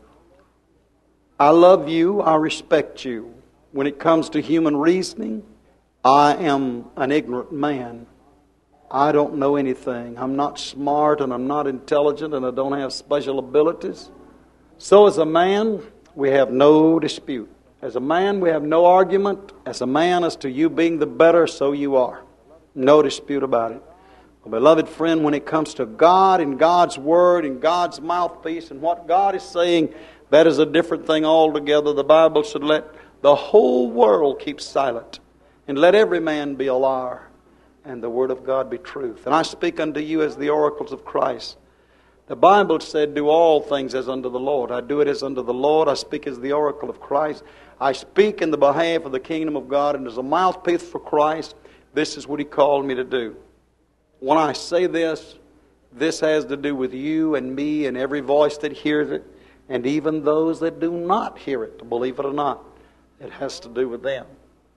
I love you. I respect you. When it comes to human reasoning, I am an ignorant man. I don't know anything. I'm not smart and I'm not intelligent and I don't have special abilities. So as a man, we have no dispute. As a man, we have no argument. As a man, as to you being the better, so you are. No dispute about it. Well, beloved friend, when it comes to God and God's Word and God's mouthpiece and what God is saying, that is a different thing altogether. The Bible should let the whole world keep silent and let every man be a liar and the Word of God be truth. And I speak unto you as the oracles of Christ. The Bible said, do all things as unto the Lord. I do it as unto the Lord. I speak as the oracle of Christ. I speak in the behalf of the kingdom of God, and as a mouthpiece for Christ, this is what He called me to do. When I say this, this has to do with you and me and every voice that hears it, and even those that do not hear it, believe it or not. It has to do with them.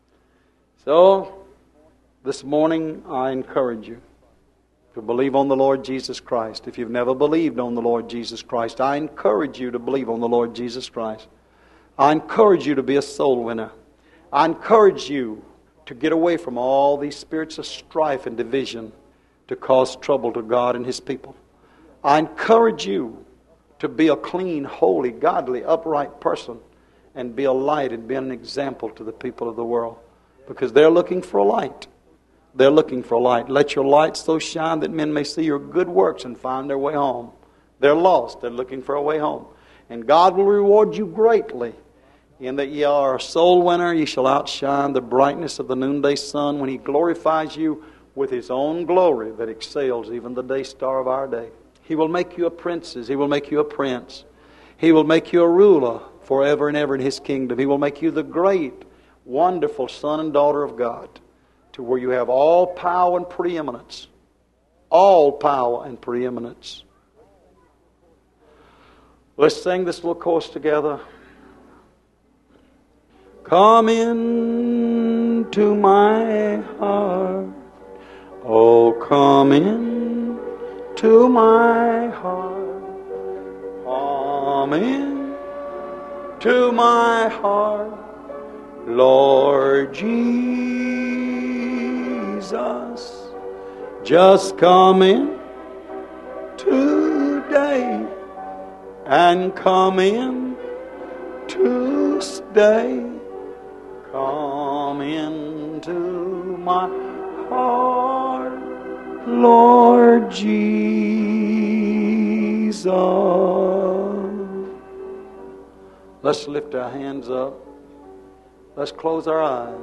So, this morning I encourage you to believe on the Lord Jesus Christ. If you've never believed on the Lord Jesus Christ, I encourage you to believe on the Lord Jesus Christ. I encourage you to be a soul winner. I encourage you to get away from all these spirits of strife and division to cause trouble to God and His people. I encourage you to be a clean, holy, godly, upright person and be a light and be an example to the people of the world, because they're looking for a light. They're looking for a light. Let your light so shine that men may see your good works and find their way home. They're lost. They're looking for a way home. And God will reward you greatly in that ye are a soul winner. Ye shall outshine the brightness of the noonday sun when He glorifies you with His own glory that excels even the day star of our day. He will make you a princess. He will make you a prince. He will make you a ruler forever and ever in His kingdom. He will make you the great, wonderful son and daughter of God, to where you have all power and preeminence. All power and preeminence. Let's sing this little chorus together. Come into my heart. Oh, come in to my heart. Come in to my heart, Lord Jesus. Just come in today and come in to stay. Come into my heart, Lord Jesus. Let's lift our hands up. Let's close our eyes.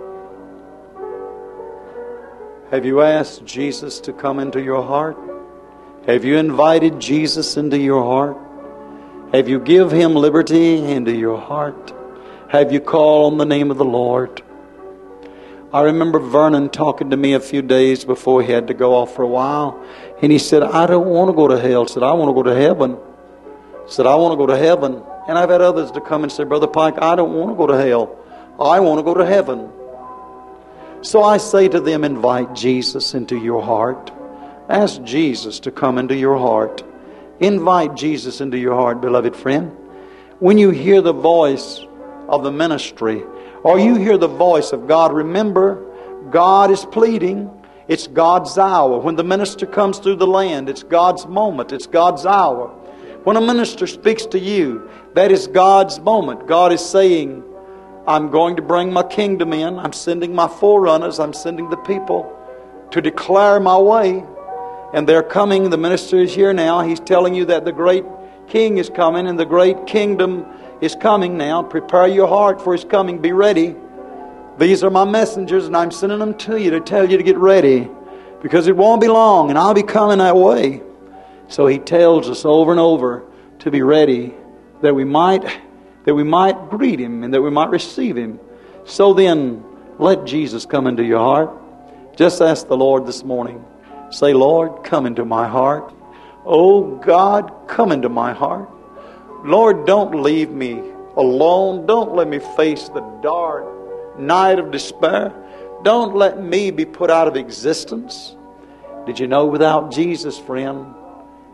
Have you asked Jesus to come into your heart? Have you invited Jesus into your heart? Have you give Him liberty into your heart? Have you called on the name of the Lord? I remember Vernon talking to me a few days before he had to go off for a while. And he said, I don't want to go to hell. He said, I want to go to heaven. He said, I want to go to heaven. And I've had others to come and say, Brother Pike, I don't want to go to hell. I want to go to heaven. So I say to them, invite Jesus into your heart. Ask Jesus to come into your heart. Invite Jesus into your heart, beloved friend. When you hear the voice of the ministry, or you hear the voice of God, remember, God is pleading. It's God's hour. When the minister comes through the land, it's God's moment. It's God's hour. When a minister speaks to you, that is God's moment. God is saying, I'm going to bring my kingdom in. I'm sending my forerunners. I'm sending the people to declare my way. And they're coming. The minister is here now. He's telling you that the great king is coming and the great kingdom is coming now. Prepare your heart for His coming. Be ready. These are my messengers, and I'm sending them to you to tell you to get ready, because it won't be long, and I'll be coming that way. So He tells us over and over to be ready, that we might greet Him and that we might receive Him. So then, let Jesus come into your heart. Just ask the Lord this morning. Say, Lord, come into my heart. Oh God, come into my heart. Lord, don't leave me alone. Don't let me face the dark night of despair. Don't let me be put out of existence. Did you know without Jesus, friend,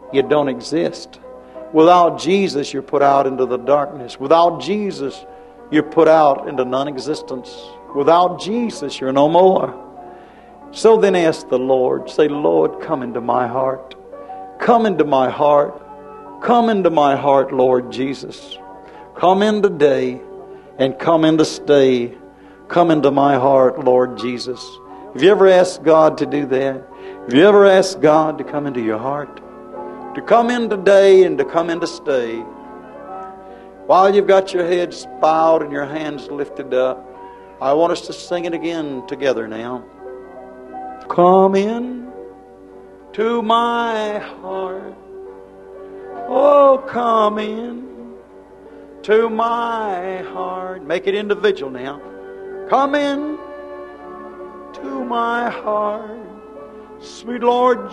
you don't exist. Without Jesus, you're put out into the darkness. Without Jesus, you're put out into non-existence. Without Jesus, you're no more. So then ask the Lord. Say, Lord, come into my heart. Come into my heart. Come into my heart, Lord Jesus. Come in today and come in to stay. Come into my heart, Lord Jesus. Have you ever asked God to do that? Have you ever asked God to come into your heart? To come in today and to come in to stay. While you've got your heads bowed and your hands lifted up, I want us to sing it again together now. Come in to my heart. Oh, come in to my heart. Make it individual now. Come in to my heart. Sweet Lord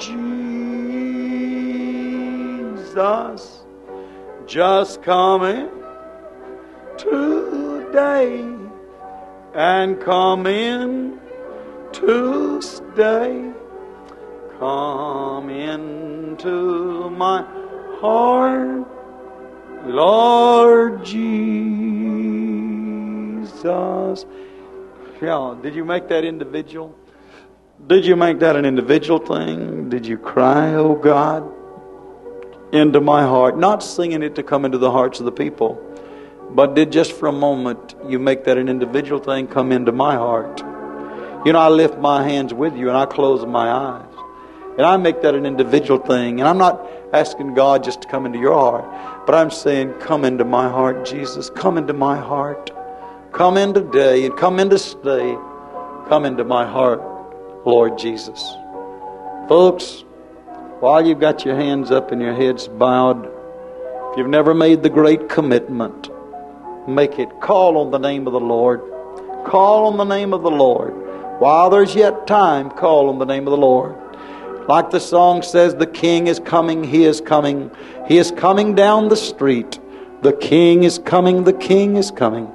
Jesus, just come in today and come in to stay. Come into my heart, Lord Jesus. Yeah, did you make that individual? Did you make that an individual thing? Did you cry, oh God, into my heart? Not singing it to come into the hearts of the people, but did just for a moment you make that an individual thing, come into my heart? You know, I lift my hands with you and I close my eyes. And I make that an individual thing. And I'm not asking God just to come into your heart, but I'm saying, come into my heart, Jesus. Come into my heart. Come in today and come in to stay. Come into my heart, Lord Jesus. Folks, while you've got your hands up and your heads bowed, if you've never made the great commitment, make it. Call on the name of the Lord. Call on the name of the Lord. While there's yet time, call on the name of the Lord. Like the song says, the King is coming, He is coming. He is coming down the street. The King is coming, the King is coming.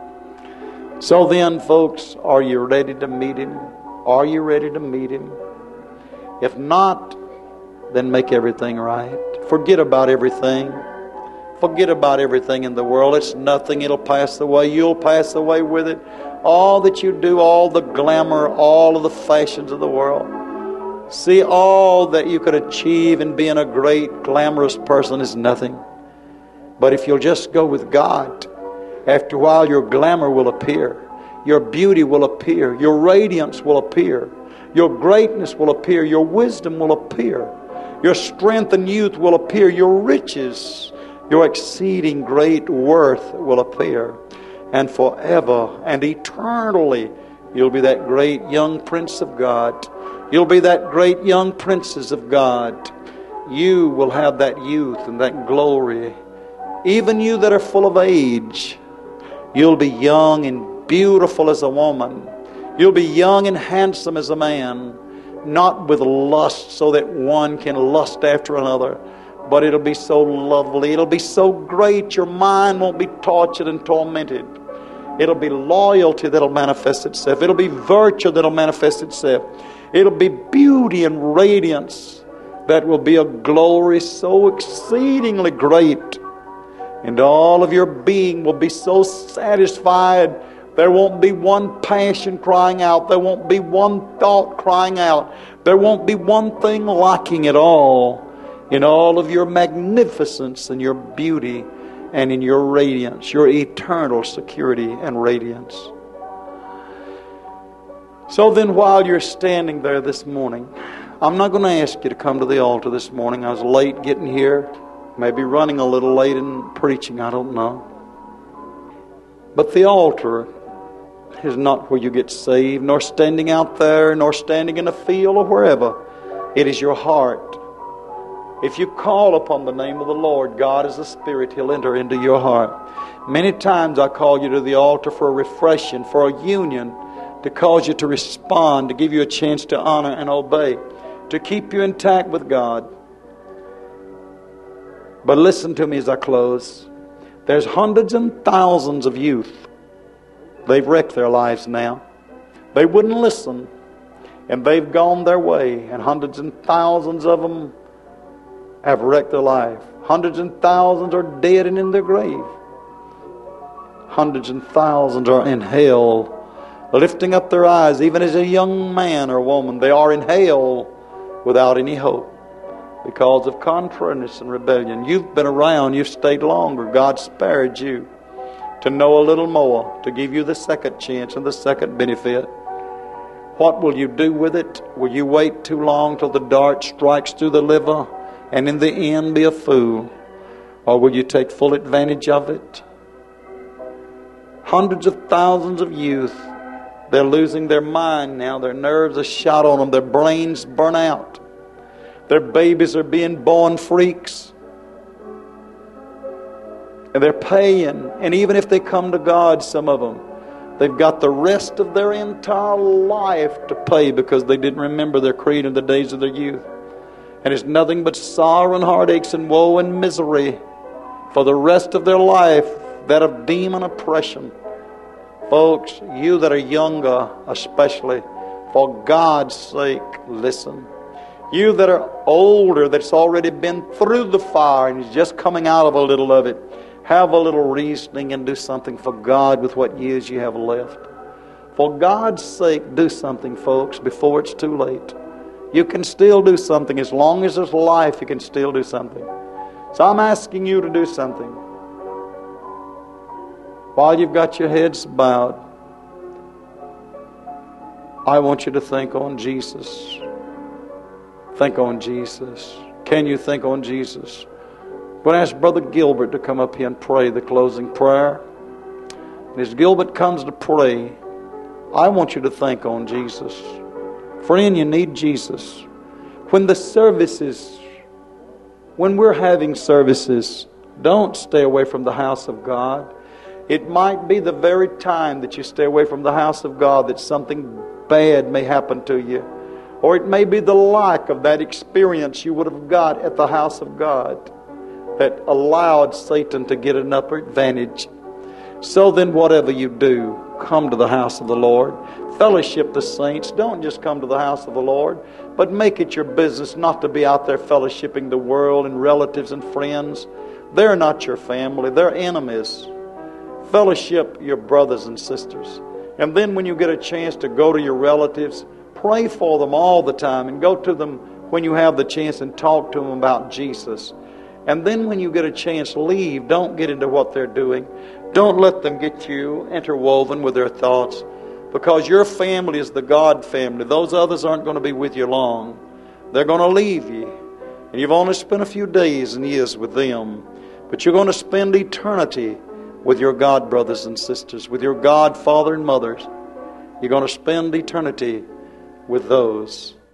So then, folks, are you ready to meet Him? Are you ready to meet Him? If not, then make everything right. Forget about everything. Forget about everything in the world. It's nothing. It'll pass away. You'll pass away with it. All that you do, all the glamour, all of the fashions of the world. See, all that you could achieve in being a great, glamorous person is nothing. But if you'll just go with God, after a while your glamour will appear. Your beauty will appear. Your radiance will appear. Your greatness will appear. Your wisdom will appear. Your strength and youth will appear. Your riches, your exceeding great worth will appear. And forever and eternally, you'll be that great young prince of God. You'll be that great young princess of God. You will have that youth and that glory. Even you that are full of age, you'll be young and beautiful as a woman. You'll be young and handsome as a man. Not with lust so that one can lust after another, but it'll be so lovely. It'll be so great. Your mind won't be tortured and tormented. It'll be loyalty that'll manifest itself. It'll be virtue that'll manifest itself. It'll be beauty and radiance that will be a glory so exceedingly great. And all of your being will be so satisfied. There won't be one passion crying out. There won't be one thought crying out. There won't be one thing lacking at all in all of your magnificence and your beauty and in your radiance, your eternal security and radiance. So then while you're standing there this morning, I'm not going to ask you to come to the altar this morning. I was late getting here, maybe running a little late in preaching, I don't know. But the altar is not where you get saved, nor standing out there, nor standing in a field or wherever. It is your heart. If you call upon the name of the Lord, God is a spirit, He'll enter into your heart. Many times I call you to the altar for a refreshing, for a union, to cause you to respond, to give you a chance to honor and obey, to keep you intact with God. But listen to me as I close. There's hundreds and thousands of youth. They've wrecked their lives now. They wouldn't listen, and they've gone their way, and hundreds and thousands of them have wrecked their life. Hundreds and thousands are dead and in their grave. Hundreds and thousands are in hell, lifting up their eyes, even as a young man or woman. They are in hell without any hope because of contrariness and rebellion. You've been around, you've stayed longer. God spared you to know a little more, to give you the second chance and the second benefit. What will you do with it? Will you wait too long till the dart strikes through the liver and in the end be a fool? Or will you take full advantage of it? Hundreds of thousands of youth, they're losing their mind now. Their nerves are shot on them. Their brains burn out. Their babies are being born freaks. And they're paying. And even if they come to God, some of them, they've got the rest of their entire life to pay because they didn't remember their creed in the days of their youth. And it's nothing but sorrow and heartaches and woe and misery for the rest of their life, that of demon oppression. Folks, you that are younger especially, for God's sake, listen. You that are older, that's already been through the fire and is just coming out of a little of it, have a little reasoning and do something for God with what years you have left. For God's sake, do something, folks, before it's too late. You can still do something. As long as there's life, you can still do something. So I'm asking you to do something. While you've got your heads bowed, I want you to think on Jesus. Think on Jesus. Can you think on Jesus? I'm going to ask Brother Gilbert to come up here and pray the closing prayer. And as Gilbert comes to pray, I want you to think on Jesus. Friend, you need Jesus. When we're having services, don't stay away from the house of God. It might be the very time that you stay away from the house of God that something bad may happen to you. Or it may be the lack of that experience you would have got at the house of God that allowed Satan to get an upper advantage. So then whatever you do, come to the house of the Lord. Fellowship the saints. Don't just come to the house of the Lord, but make it your business not to be out there fellowshipping the world and relatives and friends. They're not your family. They're enemies. Fellowship your brothers and sisters. And then when you get a chance to go to your relatives, pray for them all the time and go to them when you have the chance and talk to them about Jesus. And then when you get a chance, leave. Don't get into what they're doing. Don't let them get you interwoven with their thoughts, because your family is the God family. Those others aren't going to be with you long. They're going to leave you. And you've only spent a few days and years with them. But you're going to spend eternity with your God brothers and sisters, with your God father and mothers. You're going to spend eternity with those.